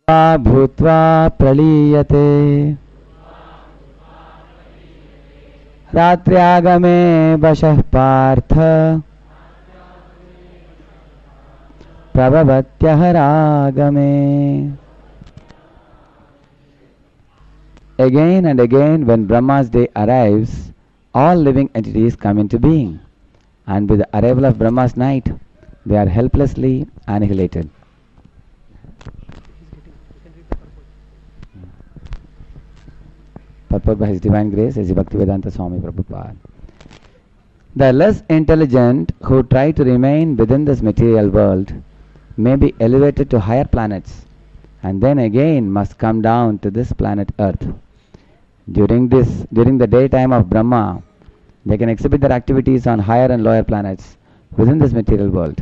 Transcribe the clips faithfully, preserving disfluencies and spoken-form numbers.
भूत्वा प्रलीयते रात्र्यागमे वशः Partha प्रभवत्यः रागमे. Again and again, when Brahma's day arrives, all living entities come into being, and with the arrival of Brahma's night, they are helplessly annihilated. Purport by His Divine Grace, as Bhaktivedanta Swami Prabhupada. The less intelligent who try to remain within this material world may be elevated to higher planets, and then again must come down to this planet Earth. During this, during the daytime of Brahma, they can exhibit their activities on higher and lower planets within this material world.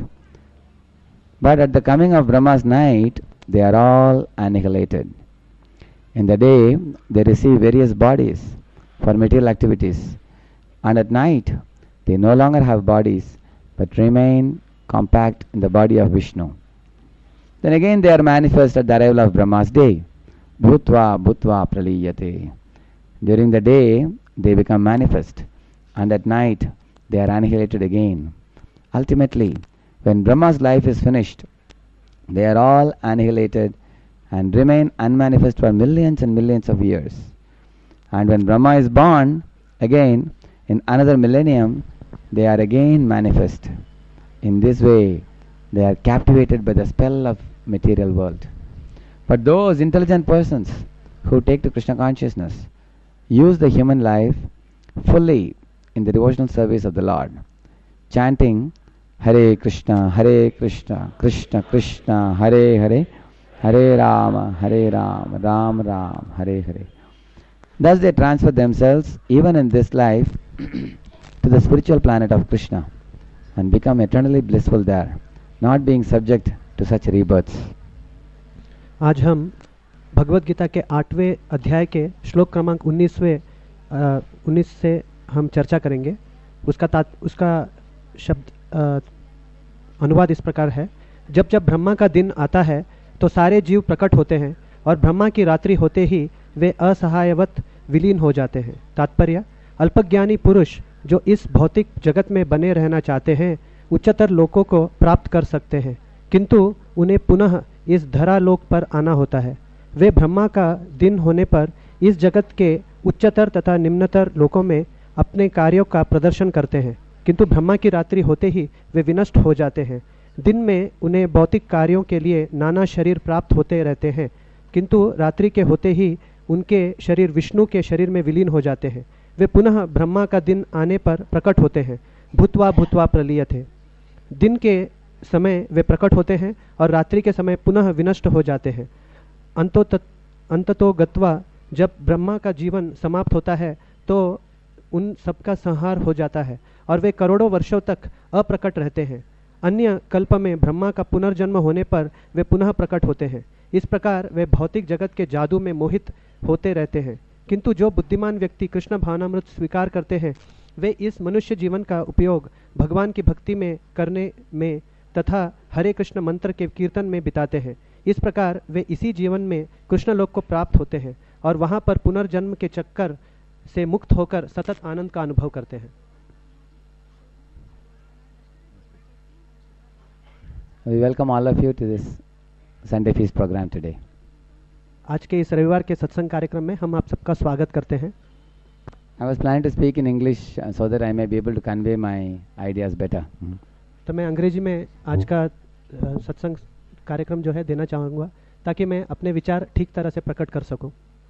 But at the coming of Brahma's night, they are all annihilated. In the day, they receive various bodies for material activities, and at night, they no longer have bodies, but remain compact in the body of Vishnu. Then again they are manifest at the arrival of Brahma's day. Bhutva bhutva praliyate. During the day, they become manifest, and at night, they are annihilated again. Ultimately, when Brahma's life is finished, they are all annihilated and remain unmanifest for millions and millions of years. And when Brahma is born, again, in another millennium, they are again manifest. In this way, they are captivated by the spell of material world. But those intelligent persons who take to Krishna consciousness use the human life fully in the devotional service of the Lord, chanting Hare Krishna, Hare Krishna, Krishna Krishna, Hare Hare, Hare Rama, Hare Rama, Ram Ram, Hare Hare. Thus they transfer themselves, even in this life, to the spiritual planet of Krishna and become eternally blissful there, not being subject to such rebirths. आज हम भगवद गीता के आठवें अध्याय के श्लोक क्रमांक उन्नीसवें उन्नीस से हम चर्चा करेंगे. उसका तात उसका शब्द अनुवाद इस प्रकार है. जब जब ब्रह्मा का दिन आता है तो सारे जीव प्रकट होते हैं और ब्रह्मा की रात्रि होते ही वे असहायवत विलीन हो जाते हैं. तात्पर्य: अल्पज्ञानी पुरुष जो इस भौतिक जगत में बने रहना चाहते हैं उच्चतर लोकों को प्राप्त कर सकते हैं, किंतु उन्हें पुनः इस धरा लोक पर आना होता है. वे ब्रह्मा का दिन होने पर इस जगत के उच्चतर तथा निम्नतर लोकों में अपने कार्यों का प्रदर्शन करते हैं, किंतु ब्रह्मा की रात्रि होते ही वे विनष्ट हो जाते हैं. दिन में उन्हें भौतिक कार्यों के लिए नाना शरीर प्राप्त होते रहते हैं, किंतु रात्रि के होते ही उनके शरीर विष्णु के शरीर में विलीन हो जाते हैं. वे पुनः ब्रह्मा का दिन आने पर प्रकट होते हैं. भूत्वा भूत्वा प्रलीयते. दिन के समय वे प्रकट होते हैं और रात्रि के समय पुनः विनष्ट हो जाते हैं. अंतो अंततो गत्वा, जब ब्रह्मा का जीवन समाप्त होता है तो उन सबका संहार हो जाता है और वे करोड़ों वर्षों तक अप्रकट रहते हैं. अन्य कल्प में ब्रह्मा का पुनर्जन्म होने पर वे पुनः प्रकट होते हैं. इस प्रकार वे भौतिक जगत के जादू में मोहित होते रहते हैं, किंतु जो बुद्धिमान व्यक्ति कृष्ण भावनामृत स्वीकार करते हैं वे इस मनुष्य जीवन का उपयोग भगवान की भक्ति में करने में तथा हरे कृष्ण मंत्र के कीर्तन में बिताते हैं. इस प्रकार वे इसी जीवन में कृष्ण लोक को प्राप्त होते हैं और वहाँ पर पुनर्जन्म के चक्कर से मुक्त होकर सतत आनंद का अनुभव करते हैं. We welcome all of you to this Sunday Feast program today. आज के इस रविवार के सत्संग कार्यक्रम में हम आप सबका स्वागत करते हैं. I was planning to speak in English so that I may be able to convey my ideas better. तो मैं अंग्रेजी में आज का सत्संग कार्यक्रम जो है देना चाहूँगा ताकि मैं अपने विचार ठीक तरह से प्रकट कर सकूं.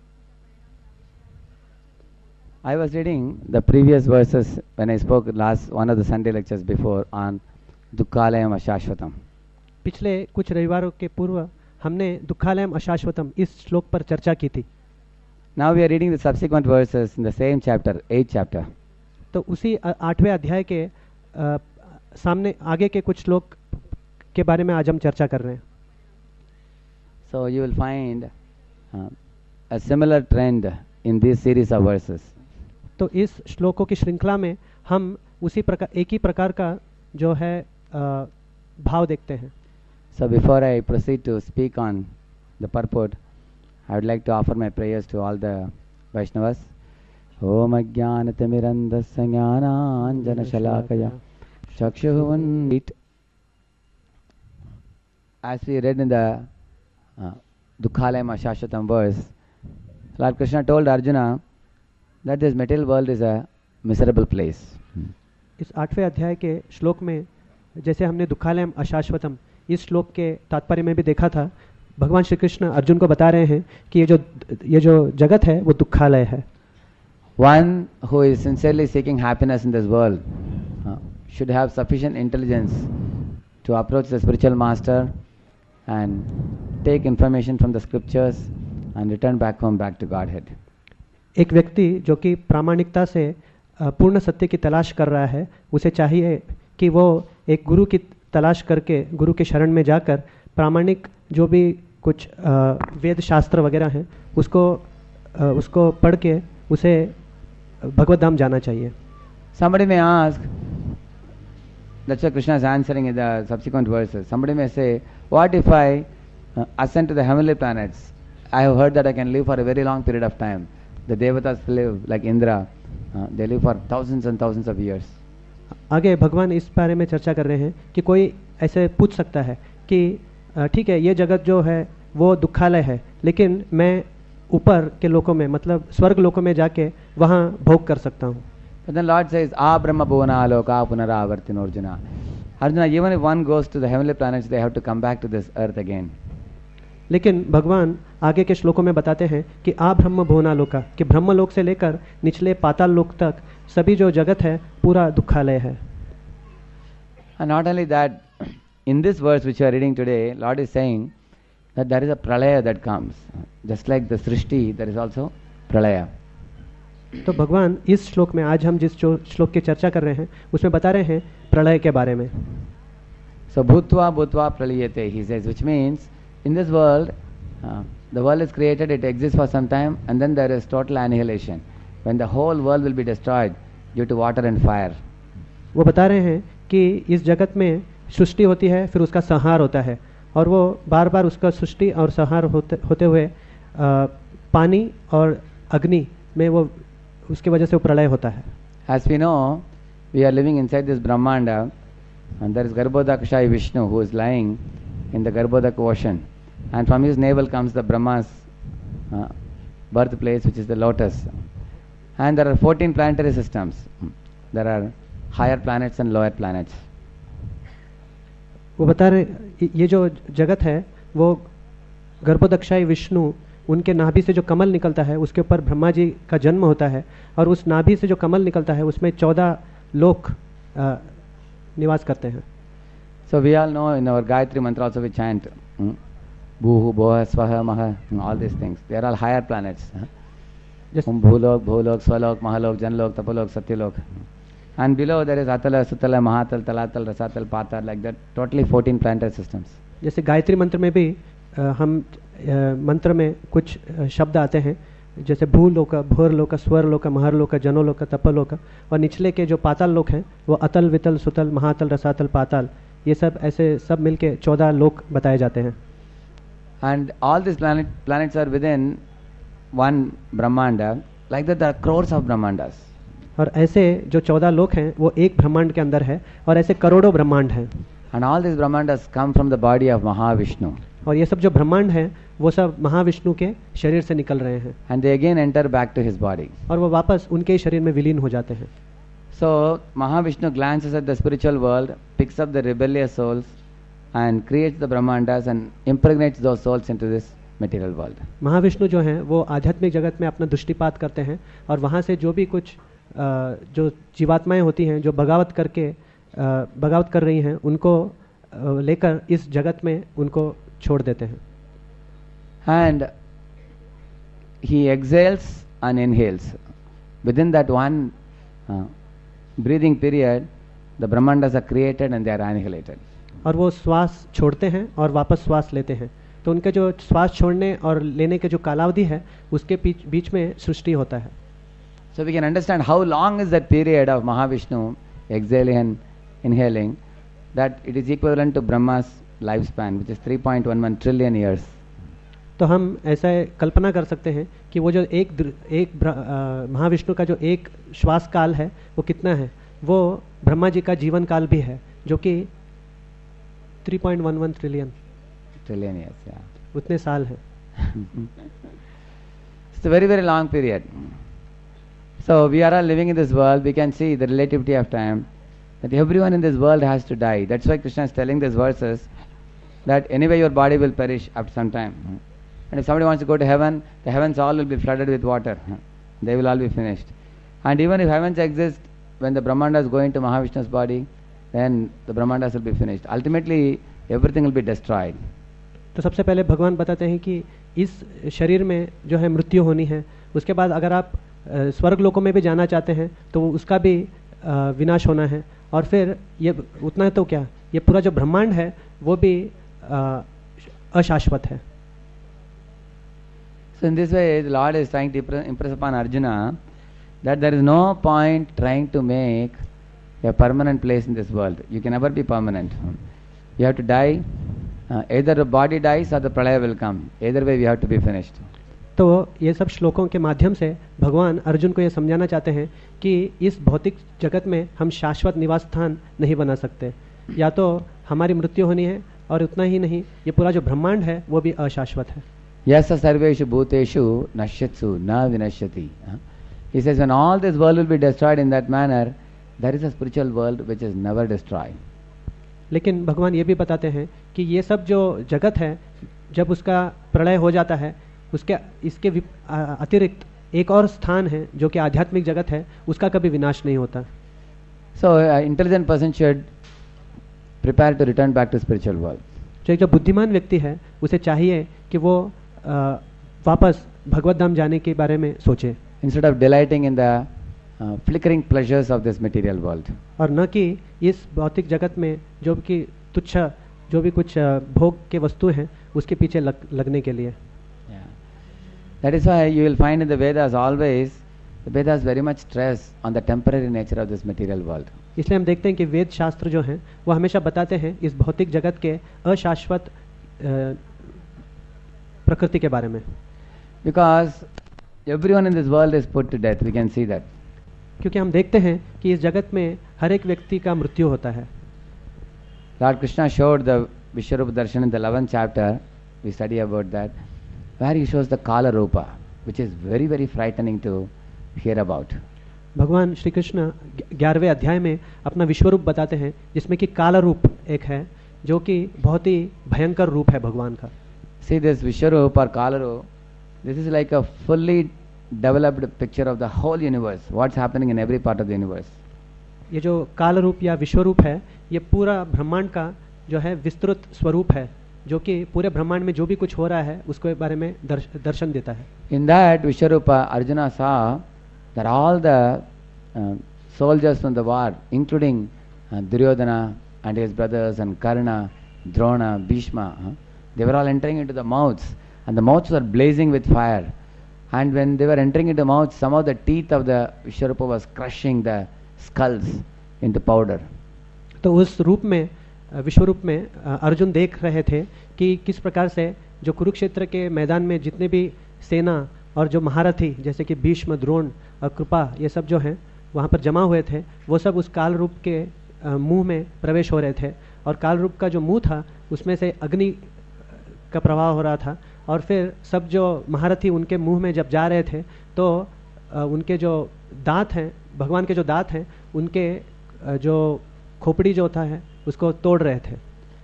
I was reading the previous verses when I spoke last one of the Sunday lectures before on Dukkalayam Ashashvatam. पिछले कुछ रविवारों के पूर्व हमने दुखालयम अशाश्वतम इस श्लोक पर चर्चा की थी. Now we are reading the subsequent verses in the same chapter, eighth chapter. तो उसी आठवें अध्याय के आ, सामने आगे के कुछ श्लोक के बारे में आज हम चर्चा कर रहे हैं. So you will find uh, a similar trend in this series of verses. तो इस श्लोकों की श्रृंखला में हम उसी प्रकार एक ही प्रकार का जो है आ, भाव देखते हैं. So before I proceed to speak on the purport, I would like to offer my prayers to all the Vaishnavas. Om Ajnanatimirandasya Jnananjana Shalakaya Chakshuvandit. As we read in the uh, Dukhalayam Ashashvatam verse, Lord Krishna told Arjuna that this material world is a miserable place. इस आठवें अध्याय के श्लोक में जैसे हमने दुखालयम अशाश्वतम इस श्लोक के तात्पर्य में भी देखा था, भगवान श्री कृष्ण अर्जुन को बता रहे हैं कि ये जो ये जो जगत है वो दुखालय है. One who is sincerely seeking happiness in this world uh, should have sufficient intelligence to approach the spiritual master and take information from the scriptures and return back home, back to Godhead. एक व्यक्ति जो कि प्रामाणिकता से पूर्ण सत्य की तलाश कर रहा है, उसे चाहिए कि वो एक गुरु की तलाश करके गुरु के शरण में जाकर प्रामाणिक जो भी कुछ वेद शास्त्र वगैरह हैं उसको उसको पढ़ के उसे भगवत धाम जाना चाहिए. Somebody may ask, that's why Krishna is answering in the subsequent verses. Somebody may say, what if I uh, ascend to the heavenly planets? I have heard that I can live for a very long period of time. The devatas live like Indra. Uh, they live for thousands and thousands of years. आगे भगवान इस बारे में चर्चा कर रहे हैं कि कोई ऐसे पूछ सकता है कि ठीक है ये जगत जो है वो दुखालय है, लेकिन मैं ऊपर के लोकों में मतलब स्वर्ग लोकों में जाके वहाँ भोग कर सकता हूँ. But then Lord says, "A Brahma Bhuvana Aloka Punaravartino Arjuna." Arjuna, even if one goes to the heavenly planets, they have to come back to this earth again. लेकिन भगवान आगे के श्लोकों में बताते हैं कि आ ब्रह्म भुवनालोका, कि ब्रह्मलोक से लेकर निचले पाताल लोक तक सभी जो जगत है पूरा दुखालय है. And not only that, in this verse which we are reading today, Lord is saying that there is a pralaya that comes. Just like the Srishti, there is also pralaya. तो भगवान इस श्लोक में आज हम जिस जो श्लोक की चर्चा कर रहे हैं उसमें बता रहे हैं प्रलय के बारे में. So bhutva bhutva pralayate, he says, which means in this world, uh, the world is created, it exists for some time, and then there is total annihilation, when the whole world will be destroyed due to water and fire. वो बता रहे हैं कि इस जगत में सृष्टि होती है, फिर उसका संहार होता है, और वो बार बार उसका सृष्टि और संहार होते होते हुए आ, पानी और अग्नि में वो उसकी वजह से वो प्रलय होता है. As we know, we are living inside this Brahmanda, and there is Garbhodakshai Vishnu who is lying in the Garbhodak ocean, and from his navel comes the Brahma's uh, birthplace, which is the lotus. And there are fourteen planetary systems. There are higher planets and lower planets. वो बता रहे ये जो जगत है वो गर्भोदक्षाई विष्णु उनके नाभि से जो कमल निकलता है उसके ऊपर ब्रह्मा जी का जन्म होता है, और उस नाभि से जो कमल निकलता है उसमें चौदह लोक निवास करते हैं. So we all know in our Gayatri mantra also we chant hmm? Bhuhu, Bhoha, Swaha, Maha, all these things. They are all higher planets. Just um, Bhulok, Bhulok, Swalok, Mahalok, Janlok, Tapalok, Satyalok. And below there is Atala, Sutala, Mahatal, Talatal, Rasatal, Patal, like that. Totally fourteen planetary systems. जैसे गायत्री मंत्र में भी आ, हम आ, मंत्र में कुछ शब्द आते हैं जैसे भूलोक, भोरलोक, स्वरलोक, महरलोक, जनोलोक, तपलोक, और निचले के जो पाताल लोक हैं वो अतल, वितल, सुतल, महातल, रसातल, पाताल, ये सब ऐसे सब मिलके चौदह लोक बताए जाते हैं. And all these planet, planets are within one Brahmanda. Like that there are crores of Brahmandas. और ऐसे जो चौदह लोक हैं वो एक ब्रह्मांड के अंदर है, और ऐसे करोड़ों ब्रह्मांड हैं. And all these Brahmandas come from the body of Mahavishnu. और ये सब जो ब्रह्मांड हैं वो सब महाविष्णु के शरीर से निकल रहे हैं. And they again enter back to his body. और वो वापस उनके ही शरीर में विलीन हो जाते हैं. So Mahavishnu glances at the spiritual world, picks up the rebellious souls, and creates the Brahmandas and impregnates those souls into this material world. Mahavishnu जो हैं वो आध्यात्मिक जगत में अपना दृष्टिपात करते हैं, और वहाँ से जो भी कुछ जो जीवात्माएं होती हैं जो बगावत करके बगावत कर रही हैं उनको लेकर इस जगत में उनको छोड़ देते हैं. And he exhales and inhales. Within that one uh, breathing period, the Brahmandas are created and they are annihilated. और वो श्वास छोड़ते हैं और वापस श्वास लेते हैं, तो उनके जो श्वास छोड़ने और लेने के जो कालावधि है उसके बीच बीच में सृष्टि होता है. So we can understand how long is that period of Mahavishnu exhaling and inhaling, that it is equivalent to Brahma's lifespan, which is three point one one trillion years. तो हम ऐसा कल्पना कर सकते हैं कि वो जो एक दृ- एक ब्र- अ, महाविष्णु का जो एक श्वास काल है वो कितना है, वो ब्रह्मा जी का जीवन काल भी है, जो कि three point one one trillion Trillion years, yeah. उतने साल हैं. It's a very, very long period. So we are all living in this world. We can see the relativity of time, that everyone in this world has to die. That's why Krishna is telling these verses that anyway your body will perish after some time. And if somebody wants to go to heaven, the heavens all will be flooded with water. They will all be finished. And even if heavens exist, when the Brahmandas go into Mahavishnu's body, then the Brahmandas will be finished. Ultimately, everything will be destroyed. तो सबसे पहले भगवान बताते हैं कि इस शरीर में जो है मृत्यु होनी है. उसके बाद अगर आप अ, स्वर्ग लोकों में भी जाना चाहते हैं तो उसका भी अ, विनाश होना है. और फिर ये उतना तो क्या, ये पूरा जो ब्रह्मांड है वो भी अ, अशाश्वत है. So in this way, the Lord is trying to impre- impress upon Arjuna that there is no point trying to make a permanent place in this world. You can never be permanent. You have to die. Uh, either the body dies or the pralaya will come. Either way, we have to be finished. तो ये सब श्लोकों के माध्यम से भगवान अर्जुन को ये समझाना चाहते हैं कि इस भौतिक जगत में हम शाश्वत निवास स्थान नहीं बना सकते. या तो हमारी मृत्यु होनी है, और उतना ही नहीं, ये पूरा जो ब्रह्मांड है वो भी अशाश्वत है. Yasa sarveshu bhuteshu nashyatsu na vinashyati. Uh, He says when all this world will be destroyed in that manner, there is a spiritual world which is never destroyed. लेकिन भगवान ये भी बताते हैं कि ये सब जो जगत है, जब उसका प्रलय हो जाता है, उसके इसके विप- आ- अतिरिक्त एक और स्थान है जो कि आध्यात्मिक जगत है, उसका कभी विनाश नहीं होता. So an intelligent person should prepare to return back to spiritual world. जो एक जो बुद्धिमान व्यक्ति है उसे चाहिए कि वो आ, वापस भगवत धाम जाने के बारे में सोचे, Instead of delighting in the uh, flickering pleasures of this material world. और न कि इस भौतिक जगत में जो कि तुच्छ जो भी कुछ आ, भोग के वस्तु हैं उसके पीछे लग, लगने के लिए. Yeah. That is why you will find in the Vedas always, the Vedas very much stress on the temporary nature of this material world. इसलिए हम देखते हैं कि वेद शास्त्र जो हैं वो हमेशा बताते हैं इस भौतिक जगत के अशाश्वत आ, प्रकृति के बारे में. Because everyone in this world is put to death, we can see that. क्योंकि हम देखते हैं कि इस जगत में हर एक व्यक्ति का मृत्यु होता है. Lord Krishna showed the Vishwarupa Darshan in the eleventh chapter, we study about that, where he shows the Kala Rupa, which is very, very frightening to hear about. भगवान श्री कृष्ण ग्यारहवें अध्याय में अपना विश्वरूप बताते हैं, जिसमें कि काला रूप एक है जो कि बहुत ही भयंकर रूप है भगवान का. See this Vishwarupa or Kala Rupa, this is like a fully developed picture of the whole universe, what's happening in every part of the universe. ये जो काल रूप या विश्वरूप है, ये पूरा ब्रह्मांड का जो है विस्तृत स्वरूप है, जो कि पूरे ब्रह्मांड में जो भी कुछ हो रहा है उसके बारे में दर्श, दर्शन देता है. In that Vishwarupa, Arjuna saw that all the uh, soldiers from the war, including uh, Duryodhana and his brothers and Karna, Drona, Bhishma, huh, they were all entering into the mouths, and the mouths were blazing with fire. And when they were entering into the mouths, some of the teeth of the Vishwarupa was crushing the skulls into powder. तो उस रूप में विश्वरूप में अर्जुन देख रहे थे कि किस प्रकार से जो कुरुक्षेत्र के मैदान में जितने भी सेना और जो महारथी जैसे कि भीष्म, द्रोण और कृपा, ये सब जो हैं वहाँ पर जमा हुए थे, वो सब उस काल रूप के मुंह में प्रवेश हो रहे थे. और काल रूप का जो मुंह था उसमें से अग्नि का प्रवाह हो रहा था. और फिर सब जो महारथी उनके मुंह में जब जा रहे थे तो उनके जो दांत हैं, भगवान के जो दांत हैं, उनके जो खोपड़ी जो होता है उसको तोड़ रहे थे.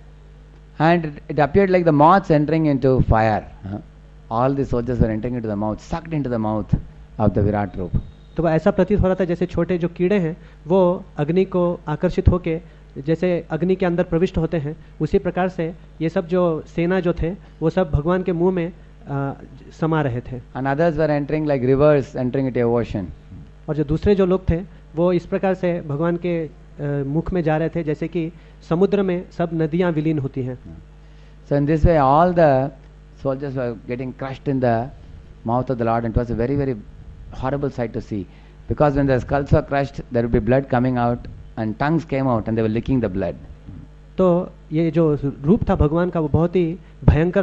And it appeared like the moths entering into fire. Huh? All the soldiers were entering into the mouth, sucked into the mouth of the Virat Rupa. तो ऐसा प्रतीत हो रहा था जैसे छोटे जो कीड़े हैं वो अग्नि को आकर्षित होके जैसे अग्नि के अंदर प्रविष्ट होते हैं, उसी प्रकार से ये सब जो सेना जो थे वो सब भगवान के मुंह में आ, समा रहे थे. And others were entering like rivers entering into a ocean. और जो दूसरे जो लोग थे वो इस प्रकार से भगवान के आ, मुख में जा रहे थे जैसे कि समुद्र में सब नदियां विलीन होती हैं. So in this way all the soldiers were getting crushed in the mouth of the Lord, and it was a very, very horrible sight to see. Because when the skulls were crushed, there would be blood coming out, and tongues came out, and they were licking the blood. तो ये जो रूप था भगवान का वो बहुत ही भयंकर था,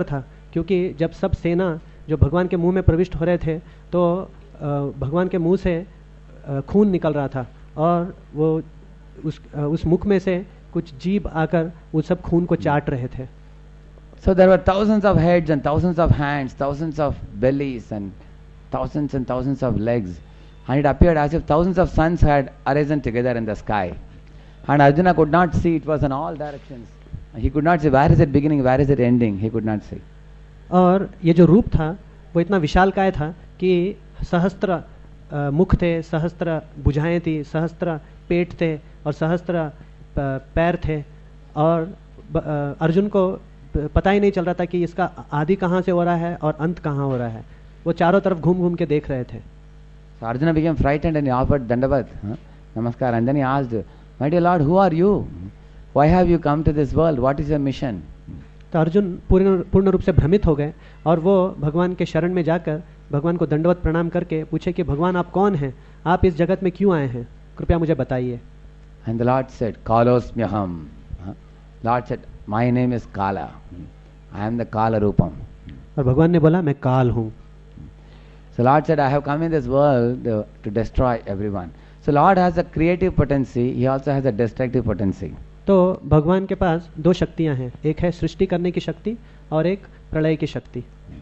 क्योंकि जब सब सेना जो भगवान के मुंह में प्रविष्ट हो रहे थे तो अ, भगवान के मुंह से अ, खून निकल रहा था और वो उस अ, उस मुख में से कुछ जीभ आकर उस सब खून को चाट रहे थे. So there were thousands of heads and thousands of hands, thousands of bellies and thousands and thousands of legs. And it appeared as if thousands of suns had arisen together in the sky. And Arjuna could not see, it was in all directions. He could not see where is it beginning, where is it ending, he could not see. और ये जो रूप था वो इतना विशालकाय था कि सहस्त्र अ, मुख थे, सहस्त्र भुजाएं थी, सहस्त्र पेट थे और सहस्त्र प- पैर थे और ब- अ, अर्जुन को प- पता ही नहीं चल रहा था कि इसका आदि कहाँ से हो रहा है और अंत कहाँ हो रहा है. वो चारों तरफ घूम घूम के देख रहे थे. So Arjuna became frightened and he offered Dandavat, huh? Namaskar, and then he asked, my dear Lord, who are you? Why have you come to this world? What is your mission? तो अर्जुन पूर्ण पूर्ण रूप से भ्रमित हो गए और वो भगवान के शरण में जाकर भगवान को दंडवत प्रणाम करके पूछे कि भगवान आप कौन हैं, आप इस जगत में क्यों आए हैं, कृपया मुझे बताइए. And the Lord said, Kalosmyaham. Huh? Lord said, my name is Kala. I am the Kala Rupam. और भगवान ने बोला मैं काल हूँ. So Lord said, I have come in this world uh, to destroy everyone. So Lord has a creative potency, he also has a destructive potency. तो भगवान के पास दो शक्तियां हैं, एक है सृष्टि करने की शक्ति और एक प्रलय की शक्ति.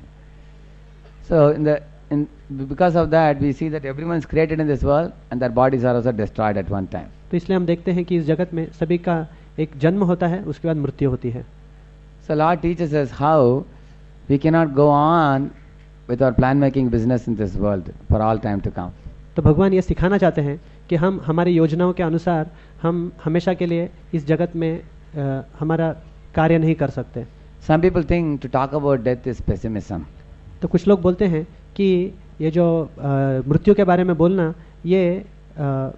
So in the in because of that we see that everyone is created in this world and their bodies are also destroyed at one time. तो इसलिए हम देखते हैं कि इस जगत में सभी का एक जन्म होता है, उसके बाद मृत्यु होती है. So Lord teaches us how we cannot go on with our plan making business in this world for all time to come. तो भगवान ये सिखाना चाहते हैं कि हम हमारी योजनाओं के अनुसार हम हमेशा के लिए इस जगत में आ, हमारा कार्य नहीं कर सकते. Some people think to talk about death is pessimism. तो कुछ लोग बोलते हैं कि ये जो आ, मृत्यु के बारे में बोलना ये आ,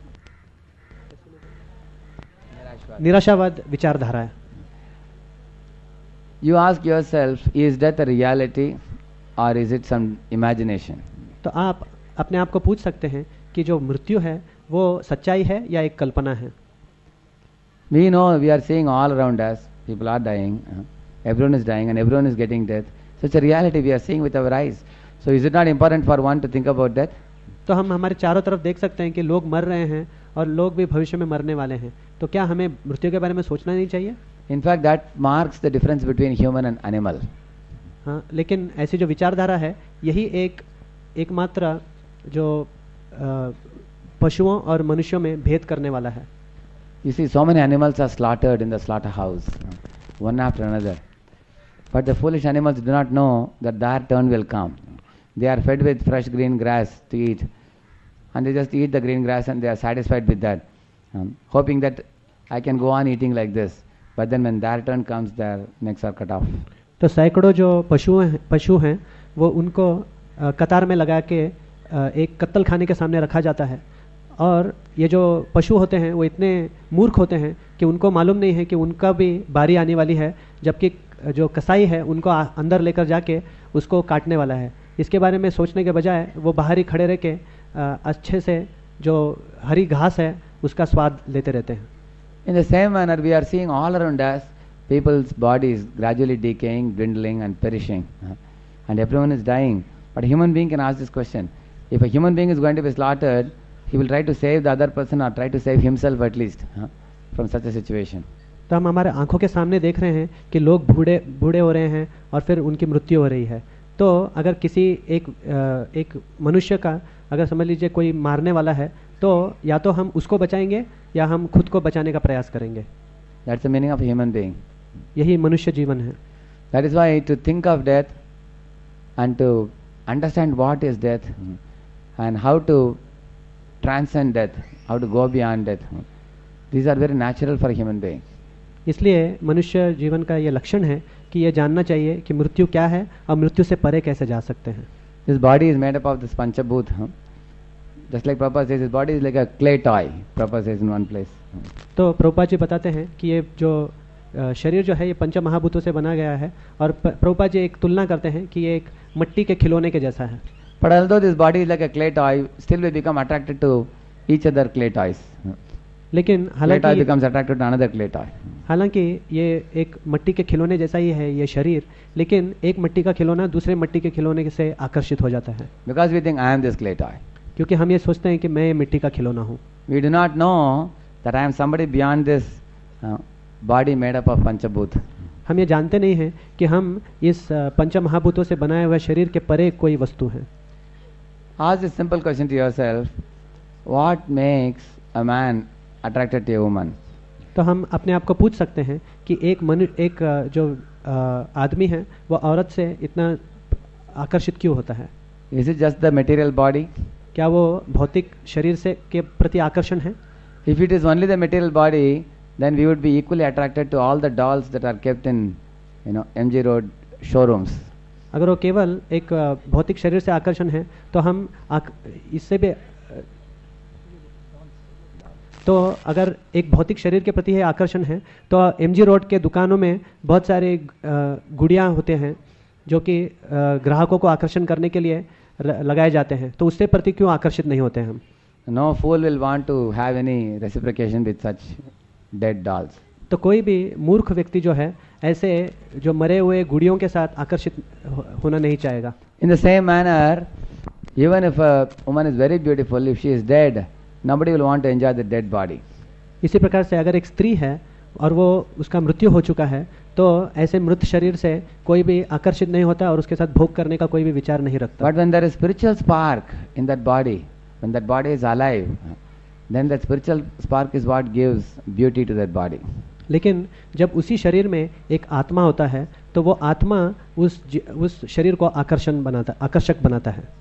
निराशावाद विचारधारा है. You ask yourself, is death a reality or is it some imagination? तो आप अपने आप को पूछ सकते हैं कि जो मृत्यु है वो सच्चाई है या एक कल्पना है. We know, we are seeing all around us, people are dying, uh, everyone is dying and everyone is getting death. So it's a reality we are seeing with our eyes. So is it not important for one to think about death? तो हम हमारे चारों तरफ देख सकते हैं कि लोग मर रहे हैं और लोग भी भविष्य में मरने वाले हैं. तो क्या हमें मृत्यु के बारे में सोचना नहीं चाहिए? In fact, that marks the difference between human and animal. हाँ, लेकिन ऐसी जो विचारधारा है यही एक एकमात्र जो अ, पशुओं और मनुष्यों में भेद करने वाला है. You see, so many animals are slaughtered in the slaughterhouse, uh, one after another. But the foolish animals do not know that their turn will come. They are fed with fresh green grass to eat, and they just eat the green grass and they are satisfied with that, um, hoping that I can go on eating like this. But then when their turn comes, their necks are cut off. तो सैकड़ों जो पशु हैं पशु हैं वो उनको अ, कतार में लगा के अ, एक कत्तल खाने के सामने रखा जाता है और ये जो पशु होते हैं वो इतने मूर्ख होते हैं कि उनको मालूम नहीं है कि उनका भी बारी आने वाली है, जबकि जो कसाई है उनको आ, अंदर लेकर जाके उसको काटने वाला है. इसके बारे में सोचने के बजाय वो बाहर ही खड़े रह के अ, अच्छे से जो हरी घास है उसका स्वाद लेते रहते हैं. In the same manner, we are seeing all around us people's bodies gradually decaying, dwindling, and perishing, uh, and everyone is dying. But a human being can ask this question: if a human being is going to be slaughtered, he will try to save the other person or try to save himself at least uh, from such a situation. तो हम हमारे आंखों के सामने देख रहे हैं कि लोग बूढ़े बूढ़े हो रहे हैं और फिर उनकी मृत्यु हो रही है. तो अगर किसी एक अ, एक मनुष्य का अगर समझ लीजिए कोई मारने वाला है तो या तो हम उसको बचाएंगे या हम खुद को बचाने का प्रयास करेंगे. That's the meaning of a human being. यही मनुष्य जीवन है. That is why to think of death and to understand what is death and how to transcend death, how to go beyond death, these are very natural for a human being. इसलिए मनुष्य जीवन का ये लक्षण है कि ये जानना चाहिए कि मृत्यु क्या है और मृत्यु से परे कैसे जा सकते हैं. This body is made up of this panchabhut. Huh? Just like Prabhupada says, his body is like a clay toy. Prabhupada says in one place. तो प्रभुपाद जी बताते हैं कि ये जो अ, शरीर जो है ये पंच महाभूतों से बना गया है और प- प्रभुपाद जी एक तुलना करते हैं कि ये एक मिट्टी के खिलौने के जैसा है. But although this body is like a clay toy, still we become attracted to each other clay toys. लेकिन Clay toy हालांकि becomes attracted to another clay toy. हालांकि ये एक मिट्टी के खिलौने जैसा ही है ये शरीर, लेकिन एक मिट्टी का खिलौना दूसरे मिट्टी के खिलौने से आकर्षित हो जाता है, Because we think I am this clay toy. क्योंकि हम ये सोचते हैं कि मैं ये मिट्टी का खिलौना हूँ. We do not know that I am somebody beyond this uh, body made up of Panchabhut. हम ये जानते नहीं हैं कि हम इस अ, पंच महाभूतों से बनाए हुए शरीर के परे कोई वस्तु है. Ask this simple question to yourself: what makes a man attracted to a woman? तो हम अपने आप को पूछ सकते हैं कि एक मनु एक अ, जो अ, आदमी है वो औरत से इतना आकर्षित क्यों होता है? Is it just the material body? क्या वो भौतिक शरीर से के प्रति आकर्षण है? If it is only the material body, then we would be equally attracted to all the dolls that are kept in, you know, M G Road showrooms. अगर वो केवल एक अ, भौतिक शरीर से आकर्षण है तो हम आक, इससे भी अ, तो अगर एक भौतिक शरीर के प्रति है आकर्षण है तो एमजी रोड के दुकानों में बहुत सारे अ, गुड़ियाँ होते हैं जो कि अ, ग्राहकों को आकर्षण करने के लिए र- लगाए जाते हैं, तो उससे प्रति क्यों आकर्षित नहीं होते हैं हम? No fool will want to have any reciprocation with such dead dolls. तो कोई भी मूर्ख व्यक्ति जो है ऐसे जो मरे हुए गुड़ियों के साथ आकर्षित हो- होना नहीं चाहेगा. In the same manner, even if a woman is very beautiful, if she is dead, nobody will want to enjoy the dead body. इसी प्रकार से अगर एक स्त्री है और वो उसका मृत्यु हो चुका है तो ऐसे मृत शरीर से कोई भी आकर्षित नहीं होता और उसके साथ भोग करने का कोई भी विचार नहीं रखता. But when there is spiritual spark in that body, when that body is alive, then that spiritual spark is what gives beauty to that body. लेकिन जब उसी शरीर में एक आत्मा होता है तो वो आत्मा उस जी- उस शरीर को आकर्षण बनाता आकर्षक बनाता है.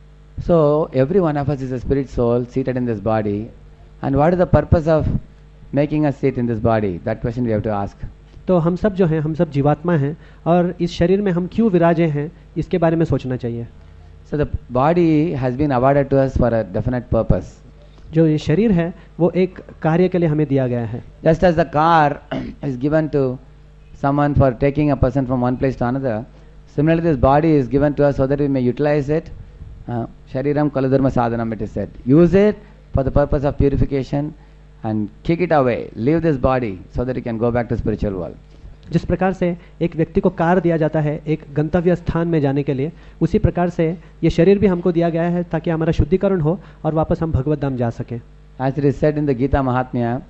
So every one of us is a spirit soul seated in this body, and what is the purpose of making us sit in this body? That question we have to ask. तो हम सब जो हैं हम सब जीवात्मा हैं और इस शरीर में हम क्यों विराजे हैं इसके बारे में सोचना चाहिए. So the body has been awarded to us for a definite purpose. जो ये शरीर है वो एक कार्य के लिए हमें दिया गया है. Just as the car is given to someone for taking a person from one place to another, similarly this body is given to us so that we may utilize it. Uh, Shariram Kaladharma Sadhanam, it is said. Use it for the purpose of purification and kick it away. Leave this body so that you can go back to spiritual world. जिस प्रकार से एक व्यक्ति को car दिया जाता है एक गंतव्य स्थान में जाने के लिए, उसी प्रकार से ये शरीर भी हमको दिया गया है ताकि हमारा शुद्धिकरण हो और वापस हम भगवत धाम जा सकें. As it is said in the Gita Mahatmya,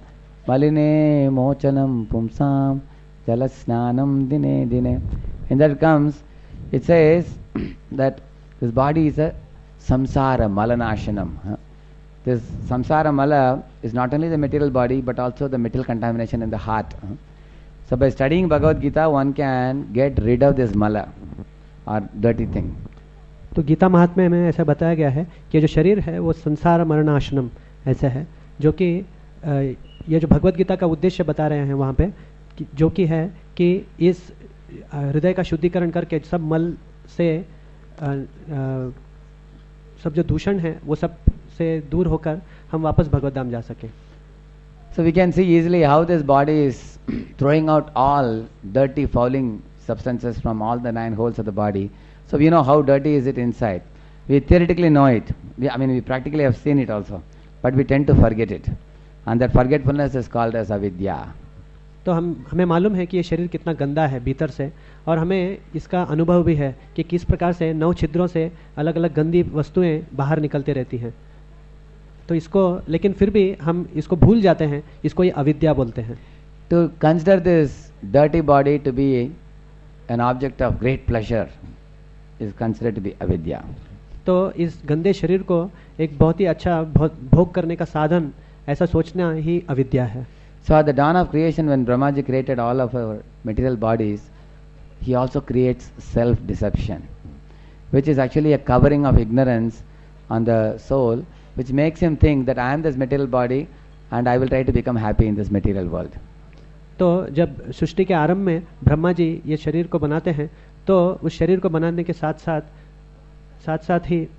Maline Mochanam Pumsam Jalasnanam Dine Dine. In that comes, it says that this body is a samsara malanashanam. huh? This samsara mala is not only the material body but also the material contamination in the heart. huh? So by studying Bhagavad Gita, one can get rid of this mala or dirty thing. तो गीता महात्म्य में ऐसा बताया गया है कि जो शरीर है वो संसार मरणाशनम ऐसा है, जो कि अ, ये जो भगवत गीता का उद्देश्य बता रहे हैं वहाँ पे कि जो कि है कि इस अ, हृदय का शुद्धिकरण करके सब मल से अ, अ, सब जो दूषण है वो सब से दूर होकर हम वापस भगवत धाम जा सकें. So we can see easily how this body is throwing out all dirty, fouling substances from all the nine holes of the body. So we know how dirty is it inside. We theoretically know it. We, I mean, we practically have seen it also. But we tend to forget it. And that forgetfulness is called as avidya. तो हम हमें मालूम है कि ये शरीर कितना गंदा है भीतर से, और हमें इसका अनुभव भी है कि किस प्रकार से नौ छिद्रों से अलग अलग गंदी वस्तुएं बाहर निकलती रहती हैं. तो इसको लेकिन फिर भी हम इसको भूल जाते हैं, इसको ये अविद्या बोलते हैं. To consider this dirty body to be an object of great pleasure is considered to be avidya. तो इस गंदे शरीर को एक बहुत ही अच्छा भो- भोग करने का साधन ऐसा सोचना ही अविद्या है. So at the dawn of creation, when Brahmaji created all of our material bodies, he also creates self-deception, which is actually a covering of ignorance on the soul, which makes him think that I am this material body and I will try to become happy in this material world. तो जब सृष्टि के आरंभ में ब्रह्मा जी ये शरीर को बनाते हैं तो उस शरीर को बनाने के साथ साथ साथ साथ ही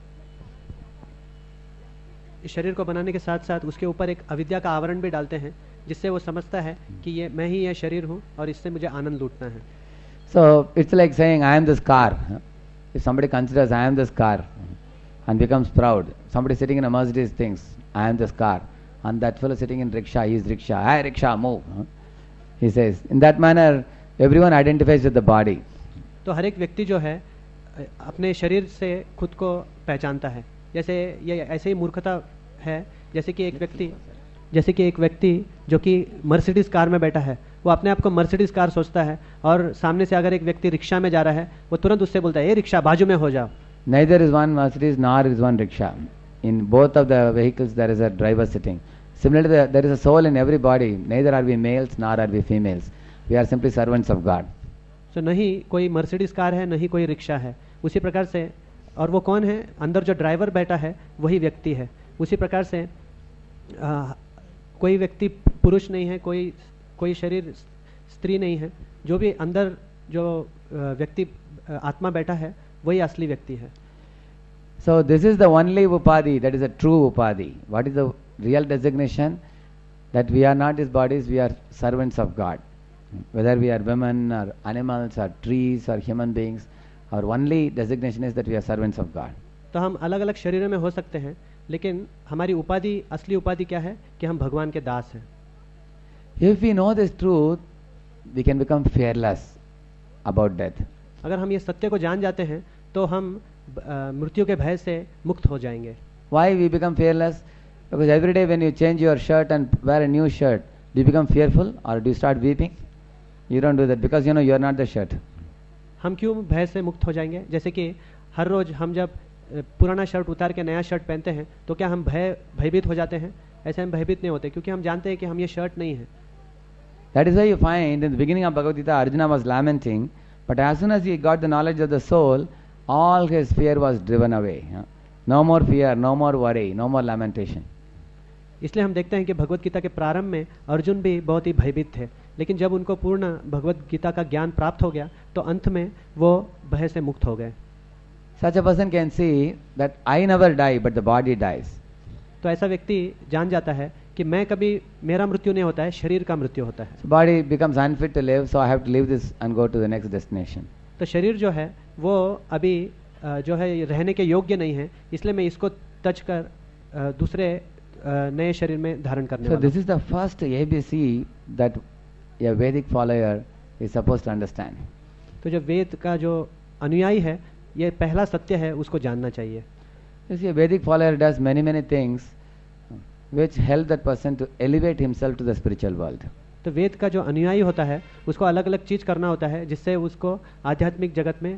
इस शरीर को बनाने के साथ साथ उसके ऊपर एक अविद्या का आवरण भी डालते हैं, जिससे वो समझता है कि ये मैं ही ये शरीर हूँ और इससे मुझे आनंद लूटना है. So it's like saying I am this car. If somebody considers I am this car and becomes proud, somebody sitting in a Mercedes thinks I am this car, and that fellow sitting in rickshaw, he is rickshaw, hey rickshaw, move. Huh? He says, in that manner, everyone identifies with the body. तो हर एक व्यक्ति जो है अपने शरीर से खुद को पहचानता है. जैसे ये ऐसे ही मूर्खता है, जैसे कि एक व्यक्ति जैसे कि एक व्यक्ति जो कि मर्सिडीज कार में बैठा है, वो अपने आप को मर्सिडीज कार सोचता है, और सामने से अगर एक व्यक्ति रिक्शा में जा रहा है, वो तुरंत उससे बोलता है, ये रिक्शा बाजू में हो जाओ. Neither is one Mercedes nor is one rickshaw. In both of the vehicles there is a driver sitting. Similarly, there is a soul in every body. Neither are we males nor are we females. We are simply servants of God. So नहीं कोई Mercedes car है, नहीं कोई rickshaw है. उसी प्रकार से, और वो कौन है? अंदर जो ड्राइवर बैठा है वही व्यक्ति है. उसी प्रकार से आ, कोई व्यक्ति पुरुष नहीं है, कोई कोई शरीर स्त्री नहीं है. जो भी अंदर जो व्यक्ति आत्मा बैठा है वही असली व्यक्ति है. So this is the only upadhi, that is a true upadhi. What is the real designation? That we are not these bodies, we are servants of God. Whether we are women or animals or trees or human beings, our only designation is that we are servants of God. तो हम अलग अलग शरीरों में हो सकते हैं, लेकिन हमारी उपाधि, असली उपाधि क्या है? कि हम भगवान के दास हैं. If we know this truth, we can become fearless about death. अगर हम ये सत्य को जान जाते हैं तो हम मृत्यु के भय से मुक्त हो जाएंगे. Why we become fearless? Because every day when you change your shirt and wear a new shirt, do you become fearful or do you start weeping? You don't do that because you know you are not the shirt. हम क्यों भय से मुक्त हो जाएंगे? जैसे कि हर रोज हम जब पुराना शर्ट उतार के नया शर्ट पहनते हैं तो क्या हम भय भयभीत हो जाते हैं? ऐसे हम भयभीत नहीं होते, क्योंकि हम जानते हैं कि हम ये शर्ट नहीं है. That is why you find in the beginning of Bhagavad Gita, Arjuna was lamenting, but as soon as he got the knowledge of the soul, all his fear was driven away. No more fear, no more worry, no more lamentation. इसलिए हम देखते हैं कि भगवत गीता के प्रारंभ में अर्जुन भी बहुत ही भयभीत थे, लेकिन जब उनको पूर्ण भगवत गीता का ज्ञान प्राप्त हो गया तो अंत में वो भय से मुक्त हो गए. Such a person can see that I never die, but the body dies. तो ऐसा व्यक्ति जान जाता है कि मैं कभी, मेरा मृत्यु नहीं होता है, शरीर का मृत्यु होता है. So body becomes unfit to live, so I have to leave this and go to the next destination. तो शरीर जो है वो अभी जो है रहने के योग्य नहीं है, इसलिए मैं इसको तज कर दूसरे नए शरीर में धारण करने वाला. So this is the first A B C that a Vedic follower is supposed to understand. तो जो वेद का जो अनुयायी है, ये पहला सत्य है, उसको जानना चाहिए. You see, a Vedic follower does many many things which help that person to elevate himself to the spiritual world. तो वेद का जो अनुयायी होता है उसको अलग अलग चीज करना होता है जिससे उसको आध्यात्मिक जगत में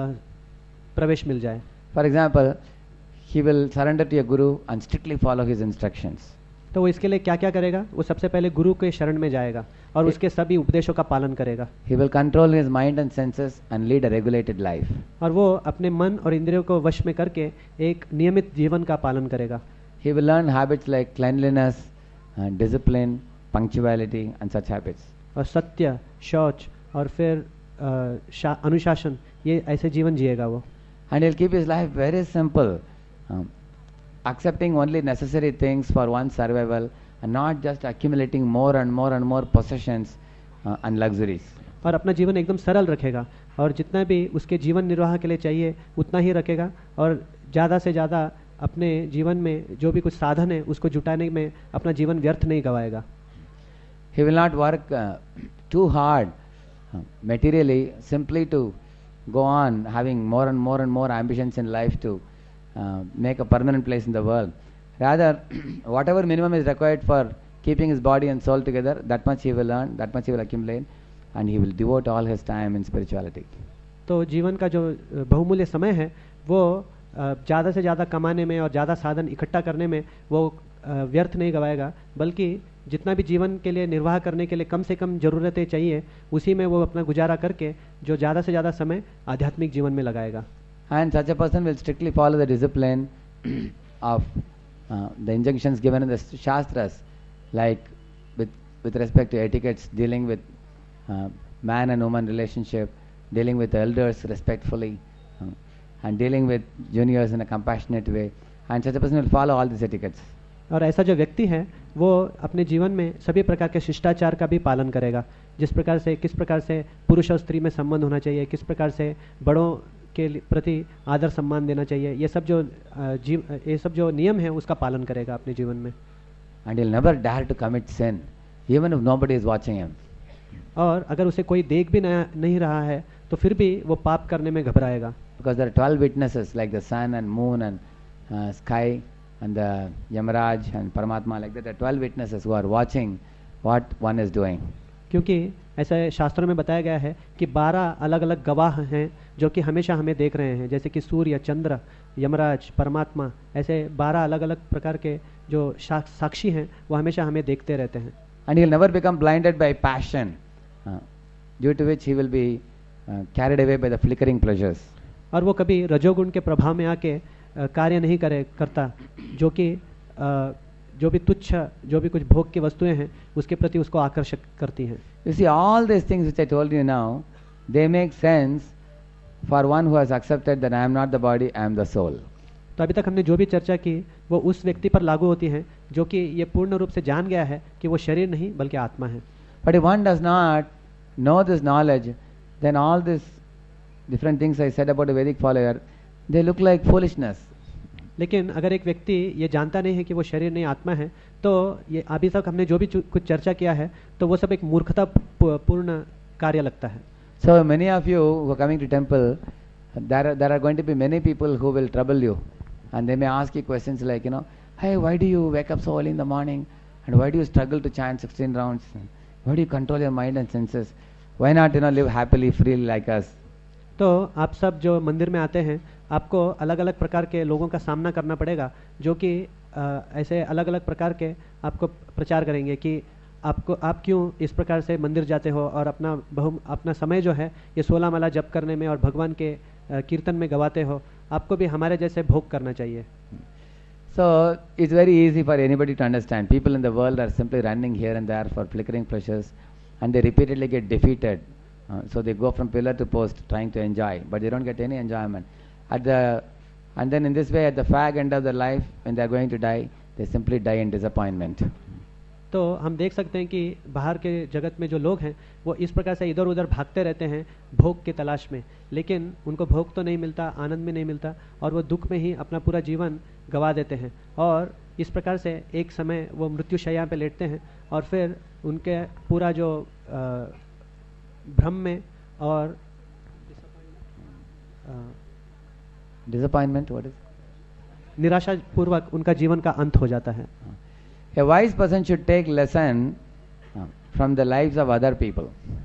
प्रवेश मिल जाए. For example, he will surrender to a guru and strictly follow his instructions. तो वो इसके लिए क्या क्या करेगा? वो सबसे पहले गुरु के शरण में जाएगा और उसके सभी उपदेशों का पालन करेगा. He will control his mind and senses and lead a regulated life. और वो अपने मन और इंद्रियों को वश में करके एक नियमित जीवन का पालन करेगा. He will learn habits like cleanliness, uh, discipline, punctuality and such habits. और सत्य, शौच और फिर अनुशासन, ये ऐसे जीवन जिएगा वो. And he'll keep his life very simple, um, accepting only necessary things for one's survival and not just accumulating more and more and more possessions uh, and luxuries. और अपना जीवन एकदम सरल रखेगा और जितना भी उसके जीवन निर्वाह के लिए चाहिए उतना ही रखेगा, और ज़्यादा से ज़्यादा अपने जीवन में जो भी कुछ साधन है उसको जुटाने में अपना जीवन व्यर्थ नहीं गवाएगा. He will not work uh, too hard uh, materially simply to go on having more and more and more ambitions in life to uh, make a permanent place in the world. Rather, whatever minimum is required for keeping his body and soul together, that much he will earn, that much he will accumulate, and he will devote all his time in spirituality. तो जीवन का जो बहुमूल्य समय है वो ज़्यादा से ज़्यादा कमाने में और ज़्यादा साधन इकट्ठा करने में वो व्यर्थ नहीं गवाएगा, बल्कि जितना भी जीवन के लिए निर्वाह करने के लिए कम से कम ज़रूरतें चाहिए उसी में वो अपना गुजारा करके जो ज़्यादा से ज़्यादा समय आध्यात्मिक जीवन में लगाएगा. And such a person will strictly follow the discipline of uh, the injunctions given in the Shastras, like with with respect to etiquettes, dealing with uh, man and woman relationship, dealing with elders respectfully, uh, and dealing with juniors in a compassionate way. And such a person will follow all these etiquettes. और ऐसा जो व्यक्ति है वो अपने जीवन में सभी प्रकार के शिष्टाचार का भी पालन करेगा, जिस प्रकार से किस प्रकार से पुरुष और स्त्री में संबंध होना चाहिए, किस प्रकार से बड़ों के प्रति आदर सम्मान देना चाहिए, ये सब जो जीव ये सब जो नियम है उसका पालन करेगा अपने जीवन में. and he'll never dare to commit sin, even if nobody is watching him. और अगर उसे कोई देख भी न, नहीं रहा है तो फिर भी वो पाप करने में घबराएगा. Because there are twelve witnesses like the sun and moon and uh, sky and the Yamaraj and Paramatma, like that. There are twelve witnesses who are watching what one is doing. क्योंकि ऐसा शास्त्रों में बताया गया है कि बारह अलग अलग गवाह हैं जो कि हमेशा हमें देख रहे हैं, जैसे कि सूर्य, चंद्र, यमराज, परमात्मा, ऐसे बारह अलग अलग प्रकार के जो साक्षी हैं वो हमेशा हमें देखते रहते हैं. And he'll never become blinded by passion, uh, due to which he will be uh, carried away by the flickering pleasures. और वो कभी रजोगुण के प्रभाव में आके uh, कार्य नहीं करे करता, जो कि uh, जो भी तुच्छ, जो भी कुछ भोग की वस्तुएं हैं उसके प्रति उसको आकर्षित करती हैं. You see, all these things which I told you now, they make sense for one who has accepted that I am not the body, I am the soul. तो अभी तक हमने जो भी चर्चा की वो उस व्यक्ति पर लागू होती है जो कि ये पूर्ण रूप से जान गया है कि वो शरीर नहीं बल्कि आत्मा है. But if one does not know this knowledge, then all these different things I said about a Vedic follower, they look like foolishness. लेकिन अगर एक व्यक्ति ये जानता नहीं है कि वो शरीर नहीं आत्मा है, तो ये अभी तक हमने जो भी कुछ चर्चा किया है तो वो सब एक मूर्खता पूर्ण कार्य लगता है. So many of you who are coming to temple, there are, there are going to be many people who will trouble you, and they may ask you questions like, you know, hey, why do you wake up so early in the morning, and why do you struggle to chant sixteen rounds, why do you control your mind and senses, why not, you know, live happily, freely like us. तो आप सब जो मंदिर में आते हैं आपको अलग अलग प्रकार के लोगों का सामना करना पड़ेगा जो कि ऐसे अलग अलग प्रकार के आपको प्रचार करेंगे कि आपको आप क्यों इस प्रकार से मंदिर जाते हो और अपना बहु अपना समय जो है ये सोलह माला जप करने में और भगवान के कीर्तन में गवाते हो, आपको भी हमारे जैसे भोग करना चाहिए. So it's very easy for anybody to understand. People in the world are simply running here and there for flickering pleasures, and they repeatedly get defeated. Uh, so they go from pillar to post trying to enjoy, but they don't get any enjoyment. At the and then in this way, at the fag end of their life, when they are going to die, they simply die in disappointment. तो हम देख सकते हैं कि बाहर के जगत में जो लोग हैं वो इस प्रकार से इधर उधर भागते रहते हैं भोग के तलाश में, लेकिन उनको भोग तो नहीं मिलता, आनंद में नहीं मिलता, और वो दुख में ही अपना पूरा जीवन गवा देते हैं. और इस प्रकार से एक समय वो मृत्युशैया पे लेटते हैं और फिर उनके पूरा जो भ्रम में और डिसअपॉइंटमेंट व्हाट इज निराशा पूर्वक उनका जीवन का अंत हो जाता है. A wise person should take lesson uh, from the lives of other people.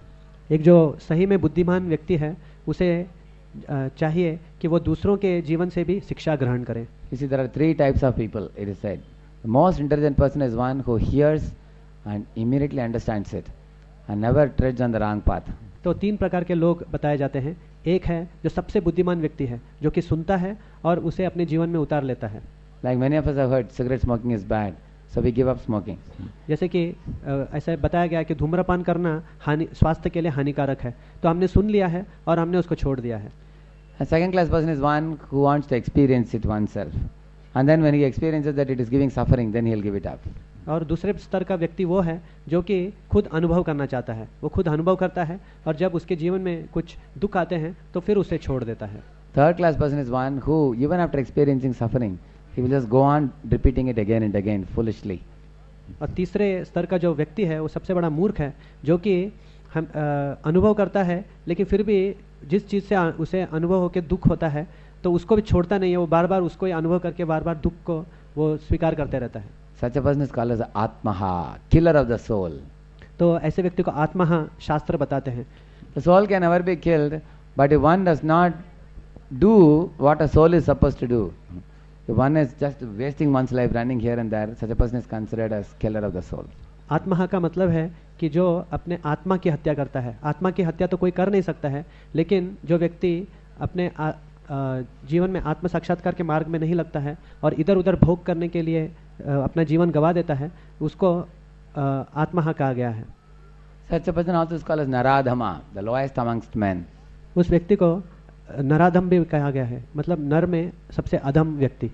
एक जो सही में बुद्धिमान व्यक्ति है उसे uh, चाहिए कि वो दूसरों के जीवन से भी शिक्षा ग्रहण करे. You see, there are three types of people, it is said. The most intelligent person is one who hears and immediately understands it and never treads on the wrong path. तो तीन प्रकार के लोग बताए जाते हैं. एक है जो सबसे बुद्धिमान व्यक्ति है जो कि सुनता है और उसे अपने जीवन में उतार लेता है. Like many of us have heard, cigarette smoking is bad. So we give up smoking. जैसे कि ऐसा बताया गया कि धूम्रपान करना हानि स्वास्थ्य के लिए हानिकारक है, तो हमने सुन लिया है और हमने उसको छोड़ दिया है. A second class person is one who wants to experience it oneself, and then when he experiences that it is giving suffering, then he'll give it up. और दूसरे स्तर का व्यक्ति वो है जो कि खुद अनुभव करना चाहता है, वो खुद अनुभव करता है और जब उसके जीवन में कुछ दुख आते हैं तो फिर उसे छोड़ देता है. Third class person is one who, even after experiencing suffering, he will just go on repeating it again and again foolishly. और तीसरे स्तर का जो व्यक्ति है वो सबसे बड़ा मूर्ख है जो कि हम अनुभव करता है लेकिन फिर भी जिस चीज़ से उसे अनुभव होकर दुख होता है तो उसको भी छोड़ता नहीं है, वो बार बार उसको ही अनुभव करके बार बार दुख को वो स्वीकार करते रहता है. Such a person is called as Atmaha, killer of the soul. तो ऐसे व्यक्ति को आत्मा शास्त्र बताते हैं. The soul can never be killed, but if one does not do what a soul is supposed to do, if one is just wasting one's life running here and there, such a person is considered as killer of the soul. आत्मा का मतलब है कि जो अपने आत्मा की हत्या करता है. आत्मा की हत्या तो कोई कर नहीं सकता है, लेकिन जो व्यक्ति अपने आ, आ, जीवन में आत्म साक्षात्कार के मार्ग में नहीं लगता है और इधर उधर भोग करने के लिए आ, अपना जीवन गवा देता है, उसको आत्मा कहा गया है. Such a person also is called as Naradhama, the lowest amongst men. उस व्यक्ति को नराधम भी कहा गया है, मतलब नर में सबसे अधम व्यक्ति.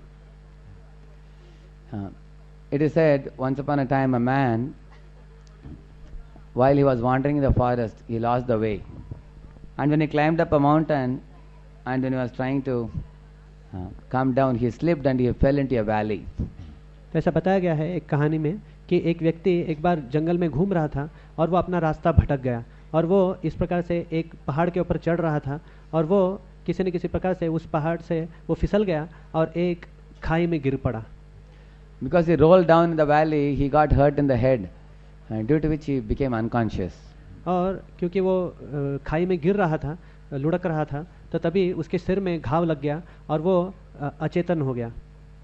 uh, it is said once upon a time a man, while he was wandering in the forest, he lost the way, and when he climbed up a mountain and when he was trying to uh, come down, he slipped and he fell into a valley. तो ऐसा बताया गया है एक कहानी में कि एक व्यक्ति एक बार जंगल में घूम रहा था और वो अपना रास्ता भटक गया और वो इस प्रकार से एक पहाड़ के ऊपर चढ़ रहा था और वो किसी न किसी प्रकार से उस पहाड़ से वो फिसल गया और एक खाई में गिर पड़ा. Because he rolled down in the valley, he got hurt in the head, uh, due to which he became unconscious. और क्योंकि वो अ, खाई में गिर रहा था, लुढ़क रहा था, तो तभी उसके सिर में घाव लग गया और वो अ, अचेतन हो गया.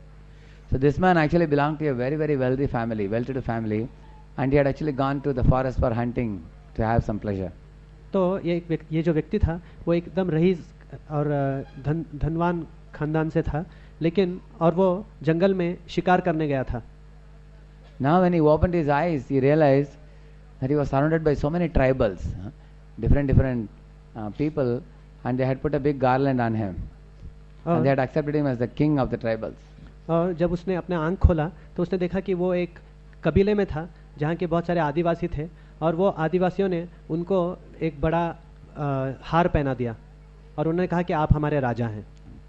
So this man actually belonged to a very very wealthy family, well-to-do family, and he had actually gone to the forest for hunting to have some pleasure. तो ये एक व्यक्ति, ये जो व्यक्ति था वो एकदम रईस और अ, धन धनवान खानदान से था, लेकिन और वो जंगल में शिकार करने गया था. Now when he opened his eyes, he realized that he was surrounded by so many tribals, huh, different different uh, people, and they had put a big garland on him, और, and they had accepted him as the king of the tribals. और जब उसने अपने आंख खोला तो उसने देखा कि वो एक कबीले में था जहाँ के बहुत सारे आदिवासी थे और वो आदिवासियों ने उनको एक बड़ा आ, हार पहना दिया और उन्होंने कहा कि आप हमारे राजा हैं.